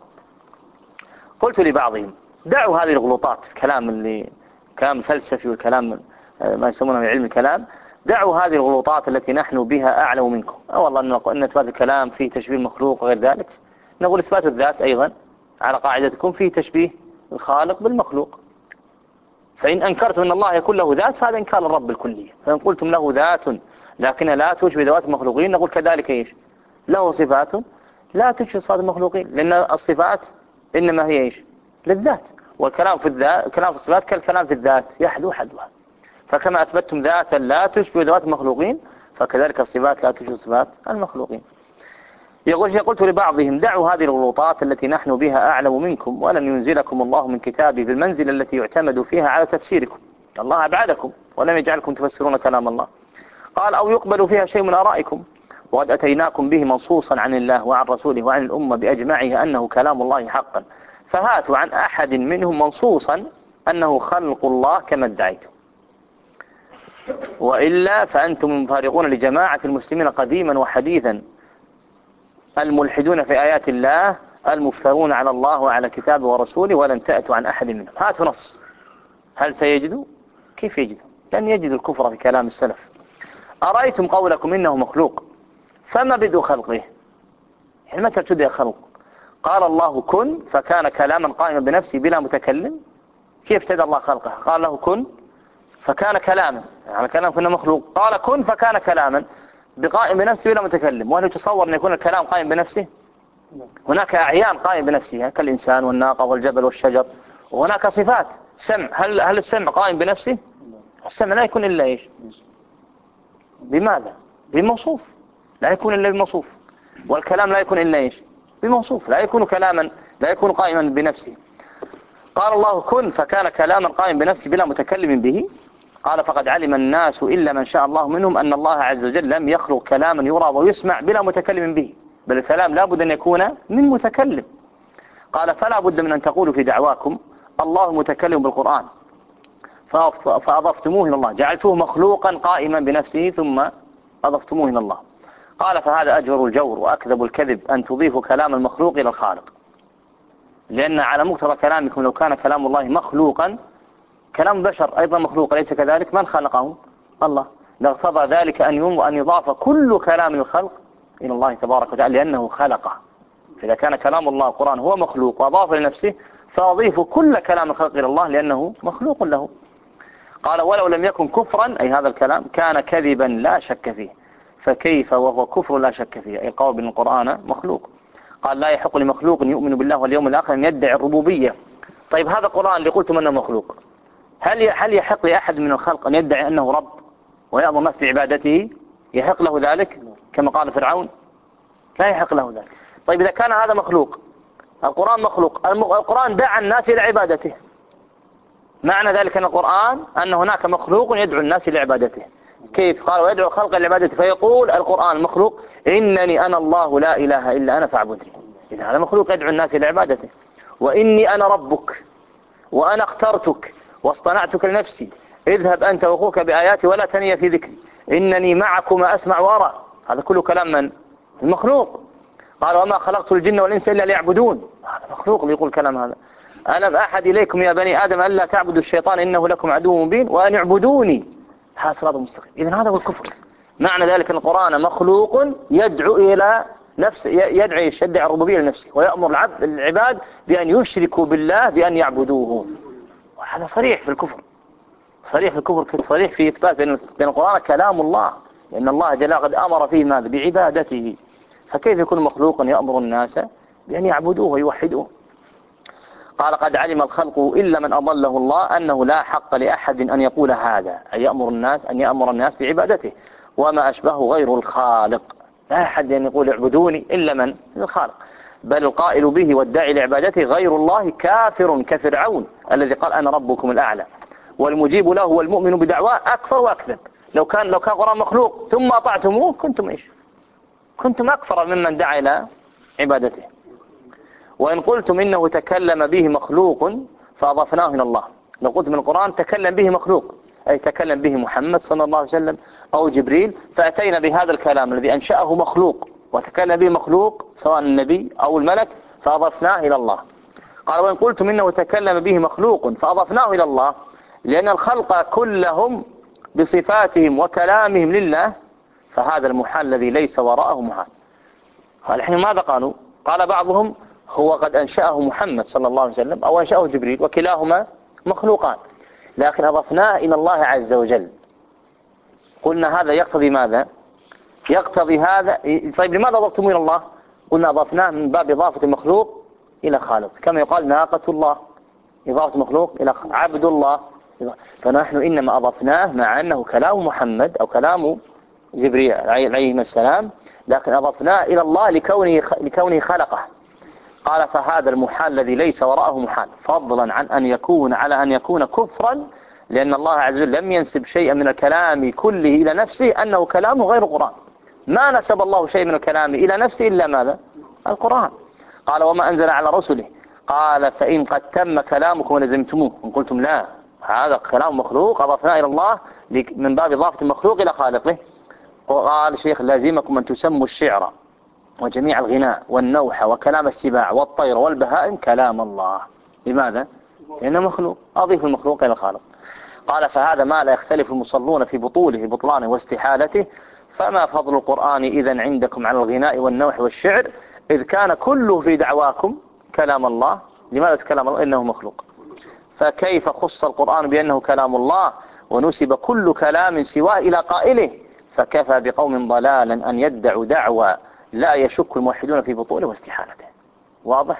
قلت لبعضهم دعوا هذه الغلطات، كلام الفلسفي والكلام ما يسمونه من علم الكلام، دعوا هذه الغلطات التي نحن بها أعلم منكم. والله أن إثبات الكلام فيه تشبيه المخلوق وغير ذلك، نقول إثبات الذات أيضا على قاعدتكم فيه تشبيه الخالق بالمخلوق. فإن أنكرتم أن الله يكون له ذات فهذا إنكار الرب الكلية. فإن قلتم له ذات لكن لا تشبه ذوات المخلوقين نقول كذلك إيش؟ له صفات لا تشبه صفات المخلوقين، لأن الصفات إنما هي إيش؟ للذات، والكلام في الذات كلام في الصفات كالكلام في الذات يحدو حدوها. فكما أثبتم ذاتا لا تشبه ذوات المخلوقين فكذلك الصفات لا تشبه صفات المخلوقين. يقول قلت لبعضهم دعوا هذه الغلطات التي نحن بها أعلم منكم ولن ينزلكم الله من كتابه بالمنزلة التي يعتمد فيها على تفسيركم. الله أبعدكم ولم يجعلكم تفسرون كلام الله. قال أو يقبل فيها شيء من آرائكم وقد أتيناكم به منصوصا عن الله وعن رسوله وعن الأمة بأجمعها أنه كلام الله حقا، فهاتوا عن أحد منهم منصوصا أنه خلق الله كما ادعيتم، وإلا فأنتم مفارقون لجماعة المسلمين قديما وحديثا الملحدون في آيات الله المفترون على الله وعلى كتابه ورسوله ولن تأتوا عن أحد منهم. هاتوا نص. هل سيجدوا؟ كيف يجدوا؟ لن يجدوا الكفر في كلام السلف. أرأيتم قولكم إنه مخلوق فما بدء خلقه؟ يعني متى ابتدأ خلق؟ قال الله كن فكان كلاما قائما بنفسه بلا متكلم. كيف ابتدأ الله خلقه؟ قال له كن فكان كلاما، يعني كلام كنا مخلوق. قال كن فكان كلاما بقائم بنفسه بلا متكلم. وهل يتصور أن يكون الكلام قائم بنفسه؟ هناك أعيان قائم بنفسها كالإنسان والناقة والجبل والشجر، وهناك صفات سمع. هل السمع قائم بنفسه؟ السمع لا يكون إلا إيش؟ بماذا؟ بموصوف. لا يكون إلا بموصوف. والكلام لا يكون إلا إيش؟ بموصوف. لا يكون كلاما، لا يكون قائما بنفسه. قال الله كن فكان كلاما قائم بنفسه بلا متكلم به. قال فقد علم الناس إلا من شاء الله منهم أن الله عز وجل لم يخلق كلاما يرى ويسمع بلا متكلم به، بل الكلام لا بد أن يكون من متكلم. قال فلا بد من أن تقولوا في دعواكم الله متكلم بالقرآن فأضفتموه إلى الله، جعلتوه مخلوقا قائما بنفسه ثم أضفتموه إلى الله. قال فهذا أجر الجور وأكذب الكذب أن تضيفوا كلام المخلوق إلى الخالق، لأن على مقتضى كلامكم لو كان كلام الله مخلوقا كلام بشر أيضا مخلوق، ليس كذلك؟ من خلقه؟ الله. لاقتضى ذلك أن يضاف كل كلام الخلق إلى الله تبارك وتعالى لأنه خلقه. إذا كان كلام الله القرآن هو مخلوق وأضاف لنفسه فأضيف كل كلام الخلق إلى الله لأنه مخلوق له. قال ولو لم يكن كفرا أي هذا الكلام كان كذبا لا شك فيه، فكيف وهو كفر لا شك فيه، أي قول بأن القرآن مخلوق. قال لا يحق لمخلوق يؤمن بالله واليوم الآخر أن يدعي الربوبية. طيب هذا القرآن اللي قلتم أنه مخلوق، هل يحق لأحد من الخلق أن يدعي أنه رب ويأمر الناس بعبادته؟ يحق له ذلك كما قال فرعون؟ لا يحق له ذلك. طيب إذا كان هذا مخلوق، القرآن مخلوق، القرآن دعا الناس إلى عبادته، معنى ذلك أن القرآن أن هناك مخلوق يدعو الناس إلى عبادته. كيف؟ قال ويدعو الخلق إلى عبادته، فيقول القرآن مخلوق إنني أنا الله لا إله إلا أنا فاعبدني. إذا هذا مخلوق يدعو الناس إلى عبادته. وإني أنا ربك وأنا اخترتك واصطنعتك لنفسي اذهب أنت وأخوك بآياتي ولا تني في ذكري إنني معكما أسمع وأرى. هذا كله كلام من؟ المخلوق. قال وما خلقت الجن والإنس إلا ليعبدون. هذا مخلوق اللي يقول كلام هذا. ألم أحد إليكم يا بني آدم ألا تعبدوا الشيطان إنه لكم عدو مبين وأن اعبدوني هذا صراط مستقيم. إذن هذا هو الكفر. معنى ذلك أن القرآن مخلوق يدعو إلى نفس، يدعي الربوبية لنفسه ويأمر العباد بأن يشركوا بالله بأن يعبدوه. وهذا صريح في الكفر، صريح في الكفر، صريح في إثبات بأن القرآن كلام الله، لأن الله جل قد أمر فيه ماذا؟ بعبادته. فكيف يكون مخلوقا يأمر الناس بأن يعبدوه ويوحدوه؟ قال قد علم الخلق إلا من أضله الله أنه لا حق لأحد أن يقول هذا، أن يأمر الناس بعبادته، وما أشبه غير الخالق. لا أحد أن يقول اعبدوني إلا من؟ الخالق. بل القائل به والداعي لعبادته غير الله كافر كفرعون الذي قال أنا ربكم الأعلى، والمجيب له والمؤمن بدعواه أكفر وأكذب. لو كان قرآن مخلوق ثم أطعتموه كنتم إيش؟ كنتم أكفر ممن دعا إلى عبادته. وإن قلتم إنه تكلم به مخلوق فأضفناه إلى الله، لو قلت من القرآن تكلم به مخلوق أي تكلم به محمد صلى الله عليه وسلم أو جبريل، فأتينا بهذا الكلام الذي أنشأه مخلوق وتكلم به مخلوق سواء النبي أو الملك فأضفناه إلى الله. قال وإن قلتم إنه تكلم به مخلوق فأضفناه إلى الله لأن الخلق كلهم بصفاتهم وكلامهم لله، فهذا المحال الذي ليس وراءه محال. قال الحين ماذا قالوا؟ قال بعضهم هو قد أنشأه محمد صلى الله عليه وسلم أو أنشأه جبريل وكلاهما مخلوقان، لكن أضفناه إلى الله عز وجل. قلنا هذا يقتضي ماذا؟ يقتضي هذا. طيب لماذا أضفتم إلى الله؟ قلنا أضفناه من باب إضافة المخلوق إلى خالق، كما يقال ناقة الله إضافة مخلوق إلى خالق، عبد الله. فنحن إنما أضفناه مع أنه كلام محمد أو كلام جبريل عليه السلام، لكن أضفناه إلى الله لكونه خلقه. قال فهذا المحال الذي ليس وراءه محال، فضلا عن أن يكون على أن يكون كفرا، لأن الله عز وجل لم ينسب شيئا من الكلام كله إلى نفسه أنه كلامه غير القرآن. ما نسب الله شيء من الكلام إلى نفسه إلا ماذا؟ القرآن. قال وما أنزل على رسله، قال فإن قد تم كلامكم ولزمتموه. إن قلتم لا هذا كلام مخلوق أضفناه إلى الله من باب إضافة المخلوق إلى خالقه، قال الشيخ لازمكم أن تسموا الشعر وجميع الغناء والنوح وكلام السباع والطير والبهائم كلام الله. لماذا؟ لأنه مخلوق، أضيف المخلوق إلى الخالق. قال فهذا ما لا يختلف المصلون في بطلانه واستحالته، فما فضل القرآن إذن عندكم على الغناء والنوح والشعر إذ كان كله في دعواكم كلام الله؟ لماذا كلام الله؟ إنه مخلوق. فكيف خص القرآن بأنه كلام الله ونسب كل كلام سواه إلى قائله؟ فكفى بقوم ضلالا أن يدعوا دعوى لا يشك الموحدون في بطوله واستحالته. واضح؟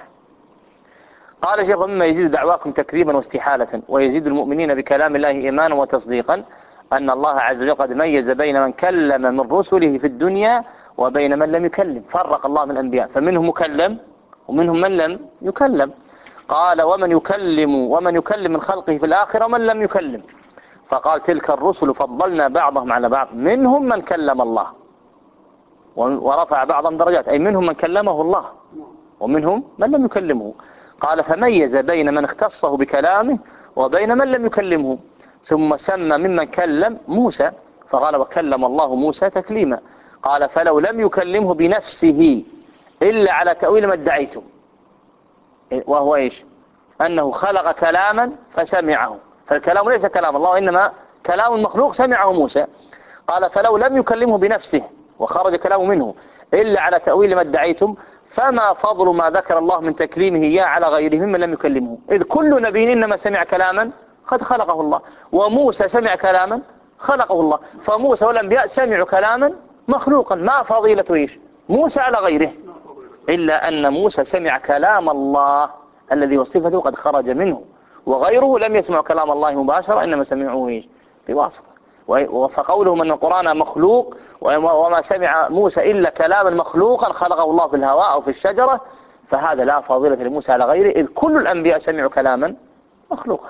قال شيخ مما يزيد دعواكم تكذيبا واستحالة ويزيد المؤمنين بكلام الله إيمانا وتصديقا أن الله عز وجل قد ميز بين من كلم من رسله في الدنيا وبين من لم يكلم. فرق الله من الأنبياء فمنهم مكلم ومنهم من لم يكلم. قال ومن يكلم من خلقه في الآخرة ومن لم يكلم. فقال تلك الرسل فضلنا بعضهم على بعض منهم من كلم الله ورفع بعضهم درجات، أي منهم من كلمه الله ومنهم من لم يكلمه. قال فميز بين من اختصه بكلامه وبين من لم يكلمه، ثم سمى ممن كلم موسى فقال وكلم الله موسى تكليما. قال فلو لم يكلمه بنفسه إلا على تأويل ما ادعيته، وهو إيش؟ أنه خلق كلاما فسمعه، فالكلام ليس كلام الله وإنما كلام مخلوق سمعه موسى. قال فلو لم يكلمه بنفسه وخرج كلامه منه إلا على تأويل ما ادعيتم فما فضل ما ذكر الله من تكليمه إياه على غيره ممن لم يكلمه، إذ كل نبي إنما سمع كلاما قد خلقه الله، وموسى سمع كلاما خلقه الله، فموسى والأنبياء سمعوا كلاما مخلوقا. ما فضيلة إيش موسى على غيره؟ إلا أن موسى سمع كلام الله الذي وصفته قد خرج منه، وغيره لم يسمع كلام الله مباشرة، إنما سمعوه إيش بواسطة. فقولهم أن القرآن مخلوق وما سمع موسى إلا كلاما مخلوقا خلقه الله في الهواء أو في الشجرة، فهذا لا فضيلة لموسى على غيره، إذ كل الأنبياء سمعوا كلاما مخلوقا.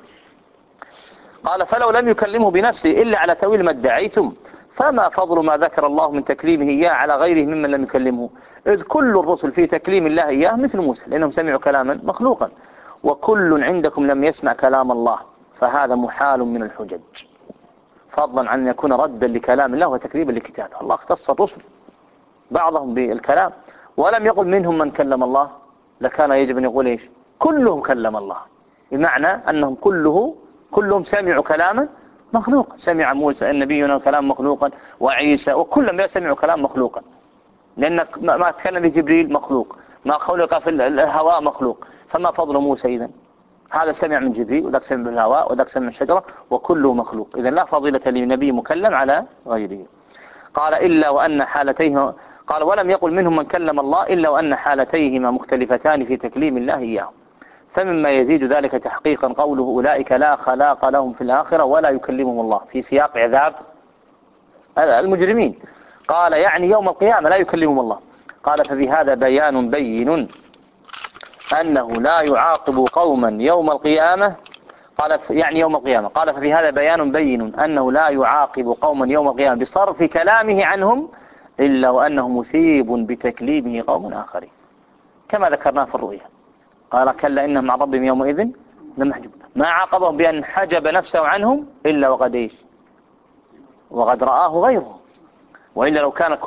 قال فلو لم يكلمه بنفسه إلا على تأويل ما ادعيتم، فما فضل ما ذكر الله من تكليمه إياه على غيره ممن لم يكلمه، إذ كل الرسل في تكليم الله إياه مثل موسى، لأنهم سمعوا كلاما مخلوقا، وكل عندكم لم يسمع كلام الله، فهذا محال من الحجج، فضلا عن أن يكون ردا لكلام الله وتكذيبا لكتابه. الله اختص الرسل بعضهم بالكلام ولم يقل منهم من كلم الله، لكان يجب أن يقول إيش كلهم كلم الله، بمعنى أنهم كلهم سمعوا كلاما مخلوقا. سمع موسى النبي كلام مخلوقا، وعيسى، وكلهم يسمعوا كلام مخلوقا، لأن ما تكلم بجبريل مخلوق، ما خلق في الهواء مخلوق، فما فضل موسى إذن؟ هذا سمع من جبريل، وذاك سمع بالهواء، وذاك سمع من الشجرة، وكله مخلوق، إذن لا فضيلة لنبي مكلم على غيره. قال إلا وأن حالتيه، قال ولم يقل منهم من كلم الله إلا وأن حالتيهما مختلفتان في تكليم الله إياه، فمما يزيد ذلك تحقيقا قوله أولئك لا خلاق لهم في الآخرة ولا يكلمهم الله، في سياق عذاب المجرمين. قال يعني يوم القيامة لا يكلمهم الله. قال فبهذا بيان بين أنه لا يعاقب قوما يوم القيامة، قال يعني يوم القيامة، قال فبهذا بيان بين أنه لا يعاقب قوما يوم القيامة بصرف كلامه عنهم إلا وأنه مثيب بتكليمه قوم آخرين، كما ذكرناه في الرؤيا. قال كلا إنهم مع ربهم يومئذ لمحجوبون، ما عاقبهم بأن حجب نفسه عنهم إلا وقد إيش وقد رآه غيره، وإلا لو كان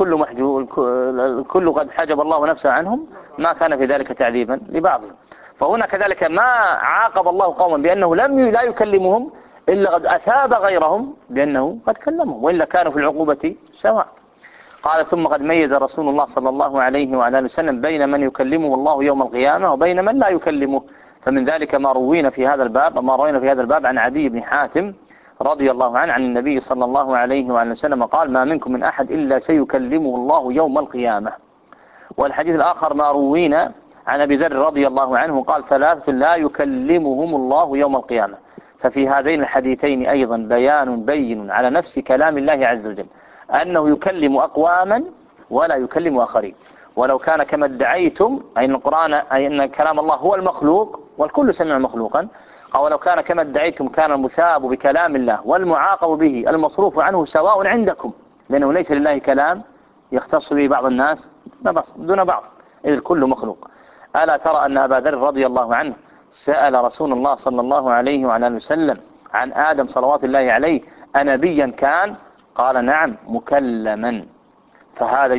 كل قد حجب الله نفسه عنهم ما كان في ذلك تعذيبا لبعضهم. فهنا كذلك ما عاقب الله قوما بأنه لا يكلمهم إلا قد أثاب غيرهم بأنه قد كلمهم، وإلا كانوا في العقوبة سواء. قال ثم قد ميز رسول الله صلى الله عليه وعلى آله وسلم بين من يكلمه الله يوم القيامة وبين من لا يكلمه، فمن ذلك ما روينا في هذا الباب عن عدي بن حاتم رضي الله عنه عن النبي صلى الله عليه وعلى وسلم قال ما منكم من أحد إلا سيكلمه الله يوم القيامة. والحديث الآخر ما روينا عن أبي ذر رضي الله عنه قال ثلاثة لا يكلمهم الله يوم القيامة. ففي هذين الحديثين أيضا بين على نفس كلام الله عز وجل أنه يكلم أقواما ولا يكلم آخرين، ولو كان كما ادعيتم أي أن كلام الله هو المخلوق والكل سمع مخلوقا، أو لو كان كما ادعيتم كان المثاب بكلام الله والمعاقب به المصروف عنه سواء عندكم، لأنه ليس لله كلام يختص به بعض الناس دون بعض، إذ الكل مخلوق. ألا ترى أن أبا ذر رضي الله عنه سأل رسول الله صلى الله عليه وعلى آله وسلم عن آدم صلوات الله عليه أنبيا كان؟ قال نعم مكلما. فهذا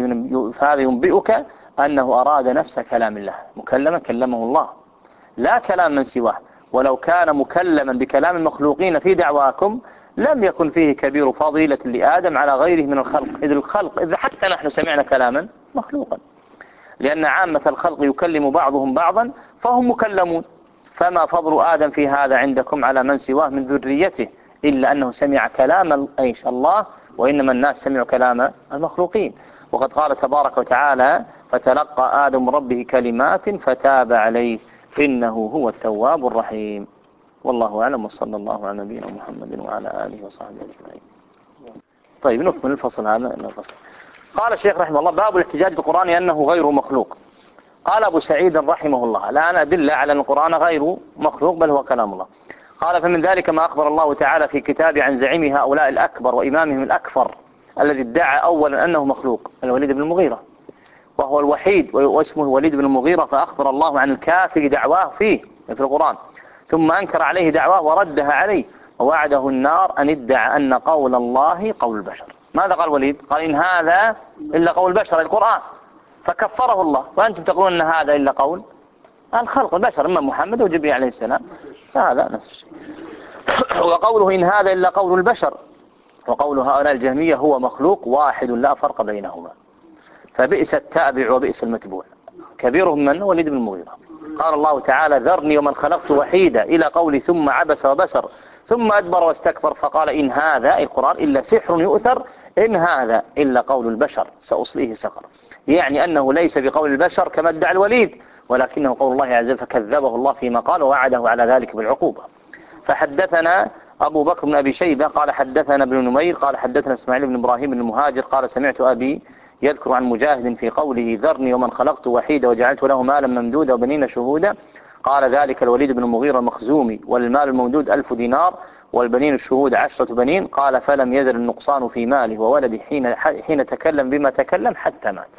ينبئك أنه أراد نفس كلام الله، مكلما كلمه الله لا كلام من سواه. ولو كان مكلما بكلام المخلوقين في دعواكم لم يكن فيه كبير فضيلة لآدم على غيره من الخلق، إذ حتى نحن سمعنا كلاما مخلوقا، لأن عامة الخلق يكلم بعضهم بعضا فهم مكلمون، فما فضل آدم في هذا عندكم على من سواه من ذريته إلا أنه سمع كلام الله، وإنما الناس سمعوا كلام المخلوقين. وقد قال تبارك وتعالى فتلقى آدم ربه كلمات فتاب عليه إنه هو التواب الرحيم. والله أعلم، وصلى الله على نبينا محمد وعلى آله وصحبه أجمعين. طيب نكمل الفصل هذا. قال الشيخ رحمه الله باب الاحتجاج بالقرآن أنه غير مخلوق. قال أبو سعيد رحمه الله الآن أدلة على أن القرآن غير مخلوق بل هو كلام الله. قال فمن ذلك ما أخبر الله تعالى في كتابه عن زعيم هؤلاء الأكبر وإمامهم الأكفر الذي ادعى أولا أنه مخلوق، الوليد بن المغيرة، وهو الوحيد واسمه الوليد بن المغيرة، فأخبر الله عن الكافر دعواه فيه في القرآن، ثم أنكر عليه دعواه وردها عليه ووعده النار أن ادعى أن قول الله قول البشر. ماذا قال الوليد؟ قال إن هذا إلا قول البشر القرآن، فكفره الله، وأنتم تقولون أن هذا إلا قول الخلق البشر إما محمد وجبريل عليه السلام، فهذا نفس الشيء. وقوله إن هذا إلا قول البشر وقول هؤلاء الجهمية هو مخلوق واحد لا فرق بينهما، فبئس التابع وبئس المتبوع. كبيرهم من وليد بن المغيرة. قال الله تعالى ذرني ومن خلقت وحيدا إلى قول ثم عبس وبسر ثم أدبر واستكبر فقال إن هذا القرآن إلا سحر يؤثر إن هذا إلا قول البشر سأصليه سقر. يعني أنه ليس بقول البشر كما ادعى الوليد ولكنه قول الله عز وجل فكذبه الله فيما قال ووعده على ذلك بالعقوبة. فحدثنا أبو بكر بن أبي شيبة قال حدثنا ابن نمير قال حدثنا إسماعيل بن إبراهيم بن المهاجر قال سمعت أبي يذكر عن مجاهد في قوله ذرني ومن خلقت وحيدا وجعلت له مالا ممدودا وبنين شهودا قال ذلك الوليد بن المغيرة المخزومي والمال الممدود 1000 دينار والبنين الشهود 10 بنين. قال فلم يزل النقصان في ماله وولده حين تكلم بما تكلم حتى مات.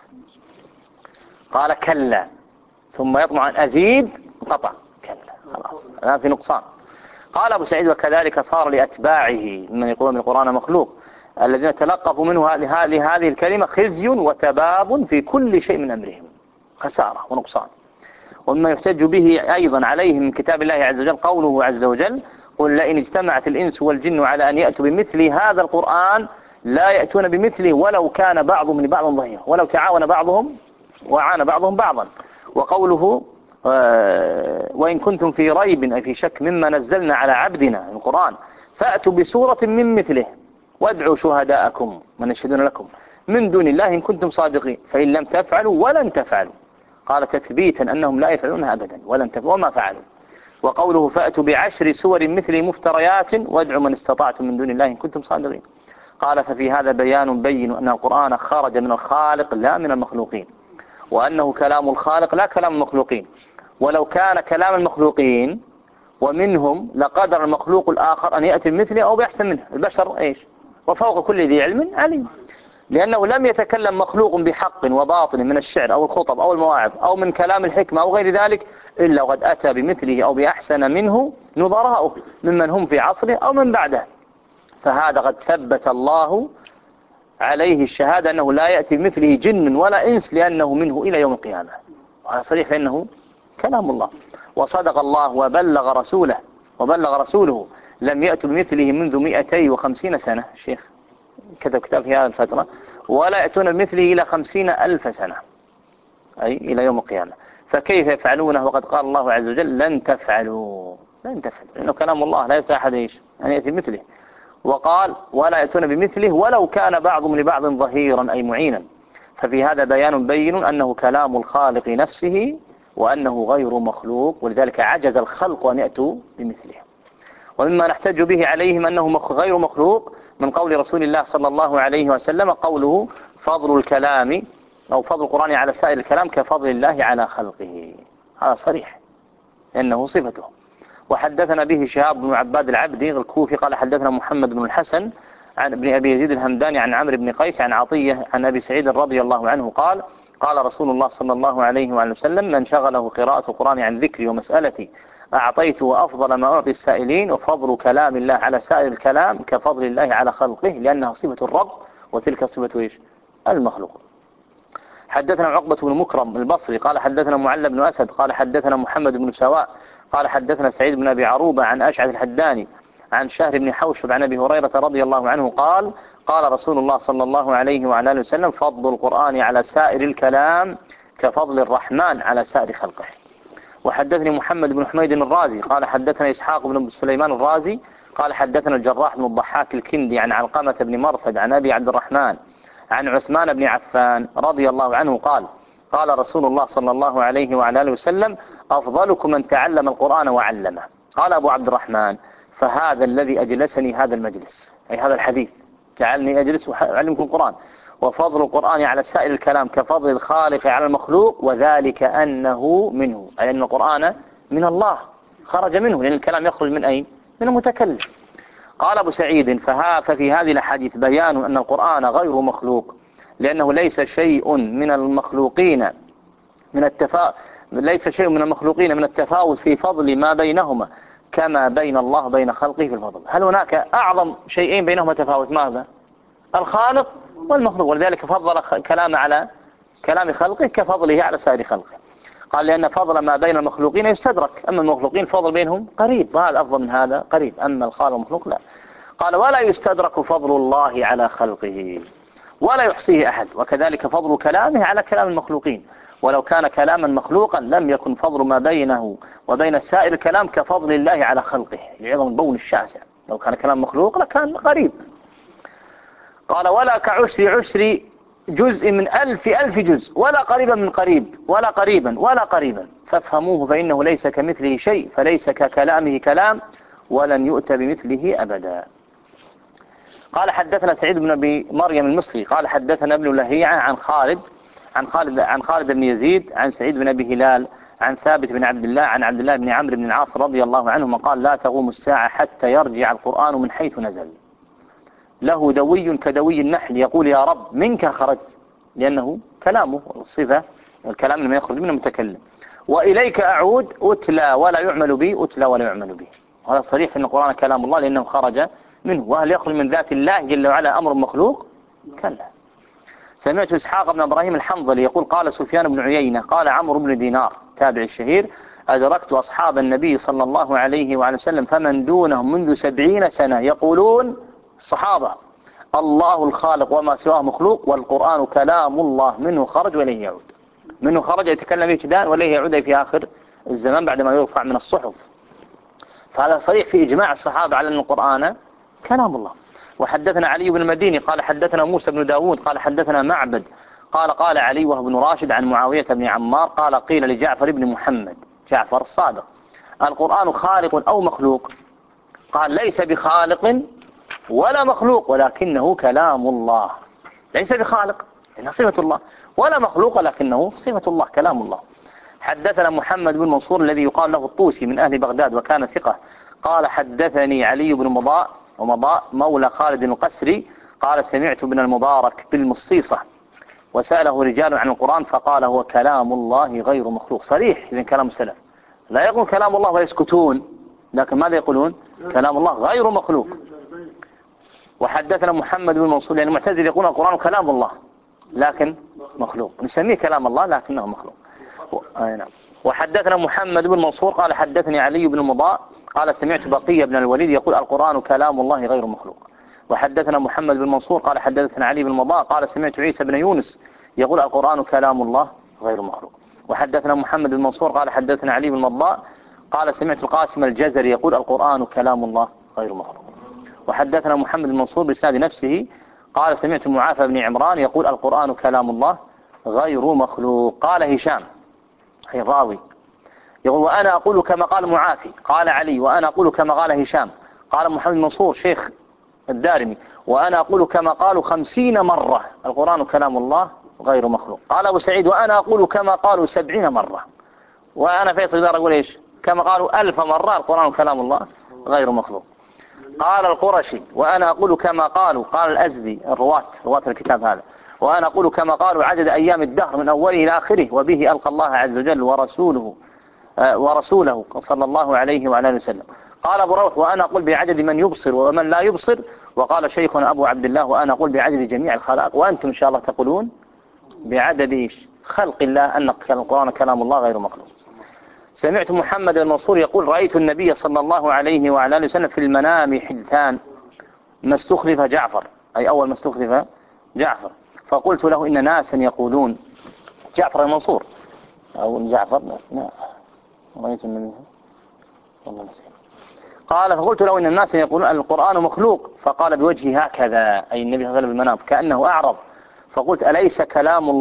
قال كلا ثم يطمع أن أزيد قطع كلا خلاص الآن في نقصان. قال أبو سعيد وكذلك صار لأتباعه من يقولون من القرآن مخلوق الذين تلقفوا منه هذه الكلمة خزي وتباب في كل شيء من أمرهم خسارة ونقصان. ومما يحتج به أيضا عليهم من كتاب الله عز وجل قوله عز وجل قل لئن اجتمعت الإنس والجن على أن يأتوا بمثل هذا القرآن لا يأتون بمثله ولو كان بعضهم لبعض ظهيرا ولو تعاون بعضهم وعان بعضهم بعضا. وقوله وإن كنتم في ريب أي في شك مما نزلنا على عبدنا القرآن فأتوا بسورة من مثله وادعوا شهداءكم من يشهدون لكم من دون الله إن كنتم صادقين فإن لم تفعلوا ولن تفعلوا. قال تثبيتا أنهم لا يفعلونها أبدا ولن تفعلوا وما فعلوا. وقوله فأتوا ب10 سور مثل مفتريات وادعوا من استطعتم من دون الله إن كنتم صادقين. قال ففي هذا بيان بين أن القرآن خرج من الخالق لا من المخلوقين وأنه كلام الخالق لا كلام المخلوقين. ولو كان كلام المخلوقين ومنهم لقدر المخلوق الآخر أن يأتي بمثله أو بأحسن منه. البشر إيش وفوق كل ذي علم عليم لأنه لم يتكلم مخلوق بحق وباطل من الشعر أو الخطب أو المواعظ أو من كلام الحكمة أو غير ذلك إلا وقد أتى بمثله أو بأحسن منه نظراؤه ممن هم في عصره أو من بعده. فهذا قد ثبت الله عليه الشهادة أنه لا يأتي بمثله جن ولا إنس لأنه منه إلى يوم القيامة. وهذا صريح فإنه كلام الله. وصدق الله وبلغ رسوله لم يأتوا بمثله منذ 250 سنة. الشيخ كتب كتاب في هذه الفترة ولا يأتون بمثله إلى 50,000 سنة أي إلى يوم القيامة. فكيف يفعلونه وقد قال الله عز وجل لن تفعلوا لأنه كلام الله لا يستطيع أحد أن يأتي بمثله. وقال ولا يأتون بمثله ولو كان بعضهم لبعض ظهيرا أي معينا. ففي هذا بيان بين أنه كلام الخالق نفسه وأنه غير مخلوق ولذلك عجز الخلق أن يأتوا بمثله. ومما نحتج به عليهم أنه غير مخلوق من قول رسول الله صلى الله عليه وسلم قوله فضل الكلام أو فضل القرآن على سائر الكلام كفضل الله على خلقه. هذا صريح لأنه صفته. وحدثنا به شهاب بن عباد العبدي الكوفي قال حدثنا محمد بن الحسن عن ابن أبي يزيد الهمداني عن عمرو بن قيس عن عطية عن أبي سعيد رضي الله عنه قال قال رسول الله صلى الله عليه وآله وسلم من شغله قراءة القرآن عن ذكري ومسألتي أعطيته أفضل ما أعطي السائلين وفضل كلام الله على سائر الكلام كفضل الله على خلقه لأنها صفة الرب وتلك صفة إيش المخلوق. حدثنا عقبة بن مكرم البصري قال حدثنا معل بن أسد قال حدثنا محمد بن سواء قال حدثنا سعيد بن أبي عروبة عن أشعث الحداني عن شهر بن حوشب عن أبي هريرة رضي الله عنه قال قال رسول الله صلى الله عليه وعلى آله وسلم فضل القرآن على سائر الكلام كفضل الرحمن على سائر خلقه. وحدثني محمد بن حميد الرازي قال حدثنا إسحاق بن سليمان الرازي قال حدثنا الجراح بن الضحاك الكندي عن علقمة بن مرثد عن أبي عبد الرحمن عن عثمان بن عفان رضي الله عنه قال قال رسول الله صلى الله عليه وعلى آله وسلم أفضلكم من تعلم القرآن وعلمه. قال أبو عبد الرحمن فهذا الذي أجلسني هذا المجلس أي هذا الحديث جعلني أجلس وأعلمكم القرآن. وفضل القرآن على سائر الكلام كفضل الخالق على المخلوق وذلك أنه منه أي أن القرآن من الله خرج منه لأن الكلام يخرج من أين؟ من المتكلم. قال أبو سعيد ففي هذه الحديث بيان أن القرآن غير مخلوق لأنه ليس شيء من المخلوقين من التفاوت في فضل ما بينهما كما بين الله بين خلقه في الفضل. هل هناك أعظم شيئين بينهما تفاوت؟ ماذا؟ الخالق والمخلوق. ولذلك فضل كلام على كلام خلقه كفضله على سائر خلقه. قال لأن فضل ما بين المخلوقين يستدرك أما المخلوقين فضل بينهم قريب وهذا أفضل من هذا قريب أما الخالق والمخلوق لا. قال ولا يستدرك فضل الله على خلقه ولا يحصيه أحد وكذلك فضل كلامه على كلام المخلوقين ولو كان كلاما مخلوقا لم يكن فضل ما بينه وبين سائر الكلام كفضل الله على خلقه لعظم البول الشاسع. لو كان كلام مخلوق لكان غريب. قال ولا كعشر جزء من 1000 جزء ولا قريبا من قريب ولا قريبا ولا قريبا فافهموه فإنه ليس كمثله شيء فليس ككلامه كلام ولن يؤتى بمثله أبدا. قال حدثنا سعيد بن أبي مريم المصري قال حدثنا ابن لهيعة عن خالد بن يزيد عن سعيد بن أبي هلال عن ثابت بن عبد الله عن عبد الله بن عمرو بن العاص رضي الله عنهما قال لا تقوم الساعة حتى يرجع القرآن من حيث نزل له دوي كدوي النحل يقول يا رب منك خرجت لأنه كلامه الصفة الكلام لما يخرج من المتكلم وإليك أعود أتلى ولا يعمل به أتلى ولا يعمل به. هذا صريح أن القرآن كلام الله لأنه خرج منه. وهل يخرج من ذات الله جل وعلا أمر مخلوق؟ كلا. سمعت إسحاق بن إبراهيم الحنظلي يقول قال سفيان بن عيينة قال عمرو بن دينار تابع الشهير أدركت أصحاب النبي صلى الله عليه وعلى وسلم فمن دونهم منذ 70 سنة يقولون الصحابة الله الخالق وما سواه مخلوق والقرآن كلام الله منه خرج وإليه يعود. منه خرج يتكلم ابتداء وإليه يعود في آخر الزمان بعدما يرفع من الصحف. فهذا صريح في إجماع الصحابة على أن القرآن كلام الله. وحدثنا علي بن المديني قال حدثنا موسى بن داود قال حدثنا معبد قال علي وهو بن راشد عن معاوية بن عمار قال قيل لجعفر بن محمد جعفر الصادق القرآن خالق أو مخلوق؟ قال ليس بخالق ولا مخلوق ولكنه كلام الله. ليس بخالق إنها صفة الله ولا مخلوق ولكنه صفة الله كلام الله. حدثنا محمد بن منصور الذي يقال له الطوسي من أهل بغداد وكان ثقة قال حدثني علي بن مضاء مولى خالد القسري قال سمعت ابن المبارك بالمصيصة وسأله رجال عن القرآن فقال هو كلام الله غير مخلوق. صريح إذن كلام السلف لا يقول كلام الله ويسكتون لكن ماذا يقولون؟ كلام الله غير مخلوق. وحدثنا محمد بن منصور يعني المعتزلة يقول القرآن كلام الله لكن مخلوق نسميه كلام الله لكنه مخلوق. نعم. وحدثنا محمد بن منصور قال حدثني علي بن مضاء قال سمعت بقية بن الوليد يقول القرآن كلام الله غير مخلوق. وحدثنا محمد بن منصور قال حدثنا علي بن مضاء قال سمعت عيسى بن يونس يقول القرآن كلام الله غير مخلوق. وحدثنا محمد بن منصور قال حدثنا علي بن مضاء قال سمعت القاسم الجزري يقول القرآن كلام الله غير مخلوق. وحدثنا محمد بن منصور بإسناد نفسه قال سمعت معافى بن عمران يقول القرآن كلام الله غير مخلوق. قال هشام أي الراوي يقول وأنا أقول كما قال معافي قال علي وأنا أقول كما قال هشام قال محمد بن منصور شيخ الدارمي وأنا أقول كما قالوا 50 مرة القرآن كلام الله غير مخلوق. قال أبو سعيد وأنا أقول كما قالوا 70 مرة. وأنا فيصل دار أقول إيش كما قالوا 1000 مرة القرآن كلام الله غير مخلوق. قال القرشي وأنا أقول كما قالوا قال الأزدي رواة الكتاب هذا وأنا أقول كما قالوا عدد أيام الدهر من أوله إلى آخره وبه ألقى الله عز وجل ورسوله صلى الله عليه وعلى آله وسلم. قال أبو روح وأنا أقول بعدد من يبصر ومن لا يبصر. وقال شيخنا أبو عبد الله وأنا أقول بعدد جميع الخلائق. وأنتم إن شاء الله تقولون بعدد خلق الله أن القرآن كلام الله غير مخلوق. سمعت محمد المنصور يقول رأيت النبي صلى الله عليه وعلى آله وسلم في المنام حدثان ما استخلف جعفر أي أول ما استخلف جعفر فقلت له إن ناسا يقولون جعفر المنصور أو جعفر لا رأيت النبي والله نسيت. قال فقلت له إن الناس يقولون القرآن مخلوق فقال بوجهه هكذا أي النبي صلى الله عليه وسلم بالمنام كأنه أعرض. فقلت أليس كلام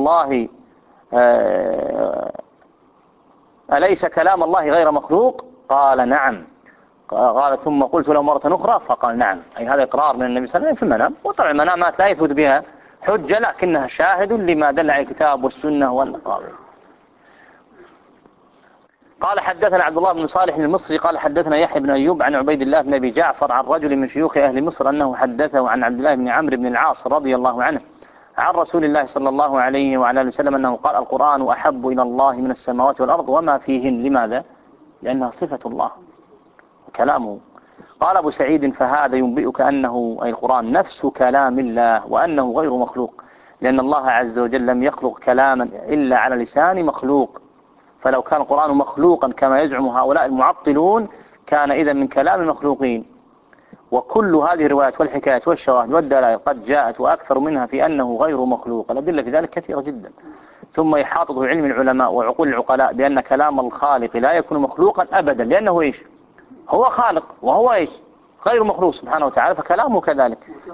الله غير مخلوق؟ قال نعم. قال ثم قلت له مرة أخرى فقال نعم أي هذا إقرار من النبي صلى الله عليه وسلم في المنام. وطبعا المنامات لا يثبت بها حجة لكنها شاهد لما دل على الكتاب والسنة والقرآن. قال حدثنا عبد الله بن صالح المصري قال حدثنا يحيى بن أيوب عن عبيد الله بن أبي جعفر عن رجل من شيوخ أهل مصر أنه حدثه عن عبد الله بن عمرو بن العاص رضي الله عنه عن رسول الله صلى الله عليه وعلى آله وسلم أنه قال القرآن أحب إلى الله من السماوات والأرض وما فيهن. لماذا؟ لأنها صفة الله وكلامه. قال أبو سعيد فهذا ينبئك أنه أي القرآن نفس كلام الله وأنه غير مخلوق لأن الله عز وجل لم يخلق كلاما إلا على لسان مخلوق. فلو كان القرآن مخلوقا كما يزعم هؤلاء المعطلون كان إذا من كلام المخلوقين. وكل هذه الروايات والحكايات والشواهد والدلائل قد جاءت وأكثر منها في أنه غير مخلوق. الأدلة في ذلك كثيرة جدا ثم يحاطه علم العلماء وعقول العقلاء بأن كلام الخالق لا يكون مخلوقا أبدا، لأنه إيش؟ هو خالق وهو إيش؟ غير مخلوق سبحانه وتعالى، فكلامه كذلك.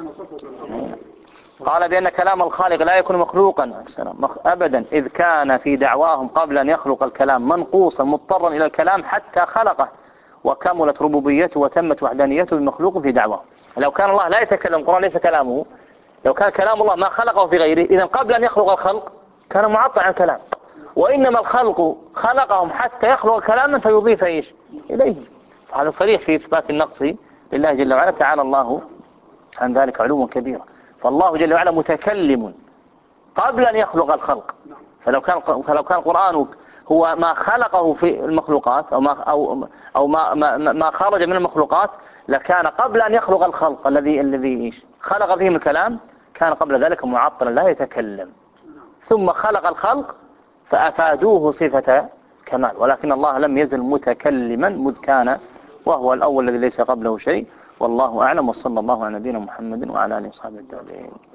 قال بأن كلام الخالق لا يكون مخلوقا أبدا، إذ كان في دعواهم قبل أن يخلق الكلام منقوصا مضطرا إلى الكلام حتى خلقه، وكملت ربوبيته وتمت وحدانيته بمخلوق في دعواه. لو كان الله لا يتكلم، القرآن ليس كلامه، لو كان كلام الله ما خلقه في غيره، إذن قبل أن يخلق الخلق كان معطل عن الكلام، وإنما الخلق خلقهم حتى يخلق كلاما فيضيف إيش إليه. هذا صريح في إثبات النقص لله جل وعلا، تعالى الله عن ذلك علوا كبيرا. فالله جل وعلا متكلم قبل أن يخلق الخلق، فلو كان القرآن هو ما خلقه في المخلوقات أو ما خرج من المخلوقات، لكان قبل أن يخلق الخلق الذي خلق فيهم الكلام، كان قبل ذلك معطلا لا يتكلم، ثم خلق الخلق فأفادوه صفة كمال، ولكن الله لم يزل متكلما مذ كان، وهو الأول الذي ليس قبله شيء. والله أعلم، وصلى الله على نبينا محمد وعلى آله وصحبه التابعين.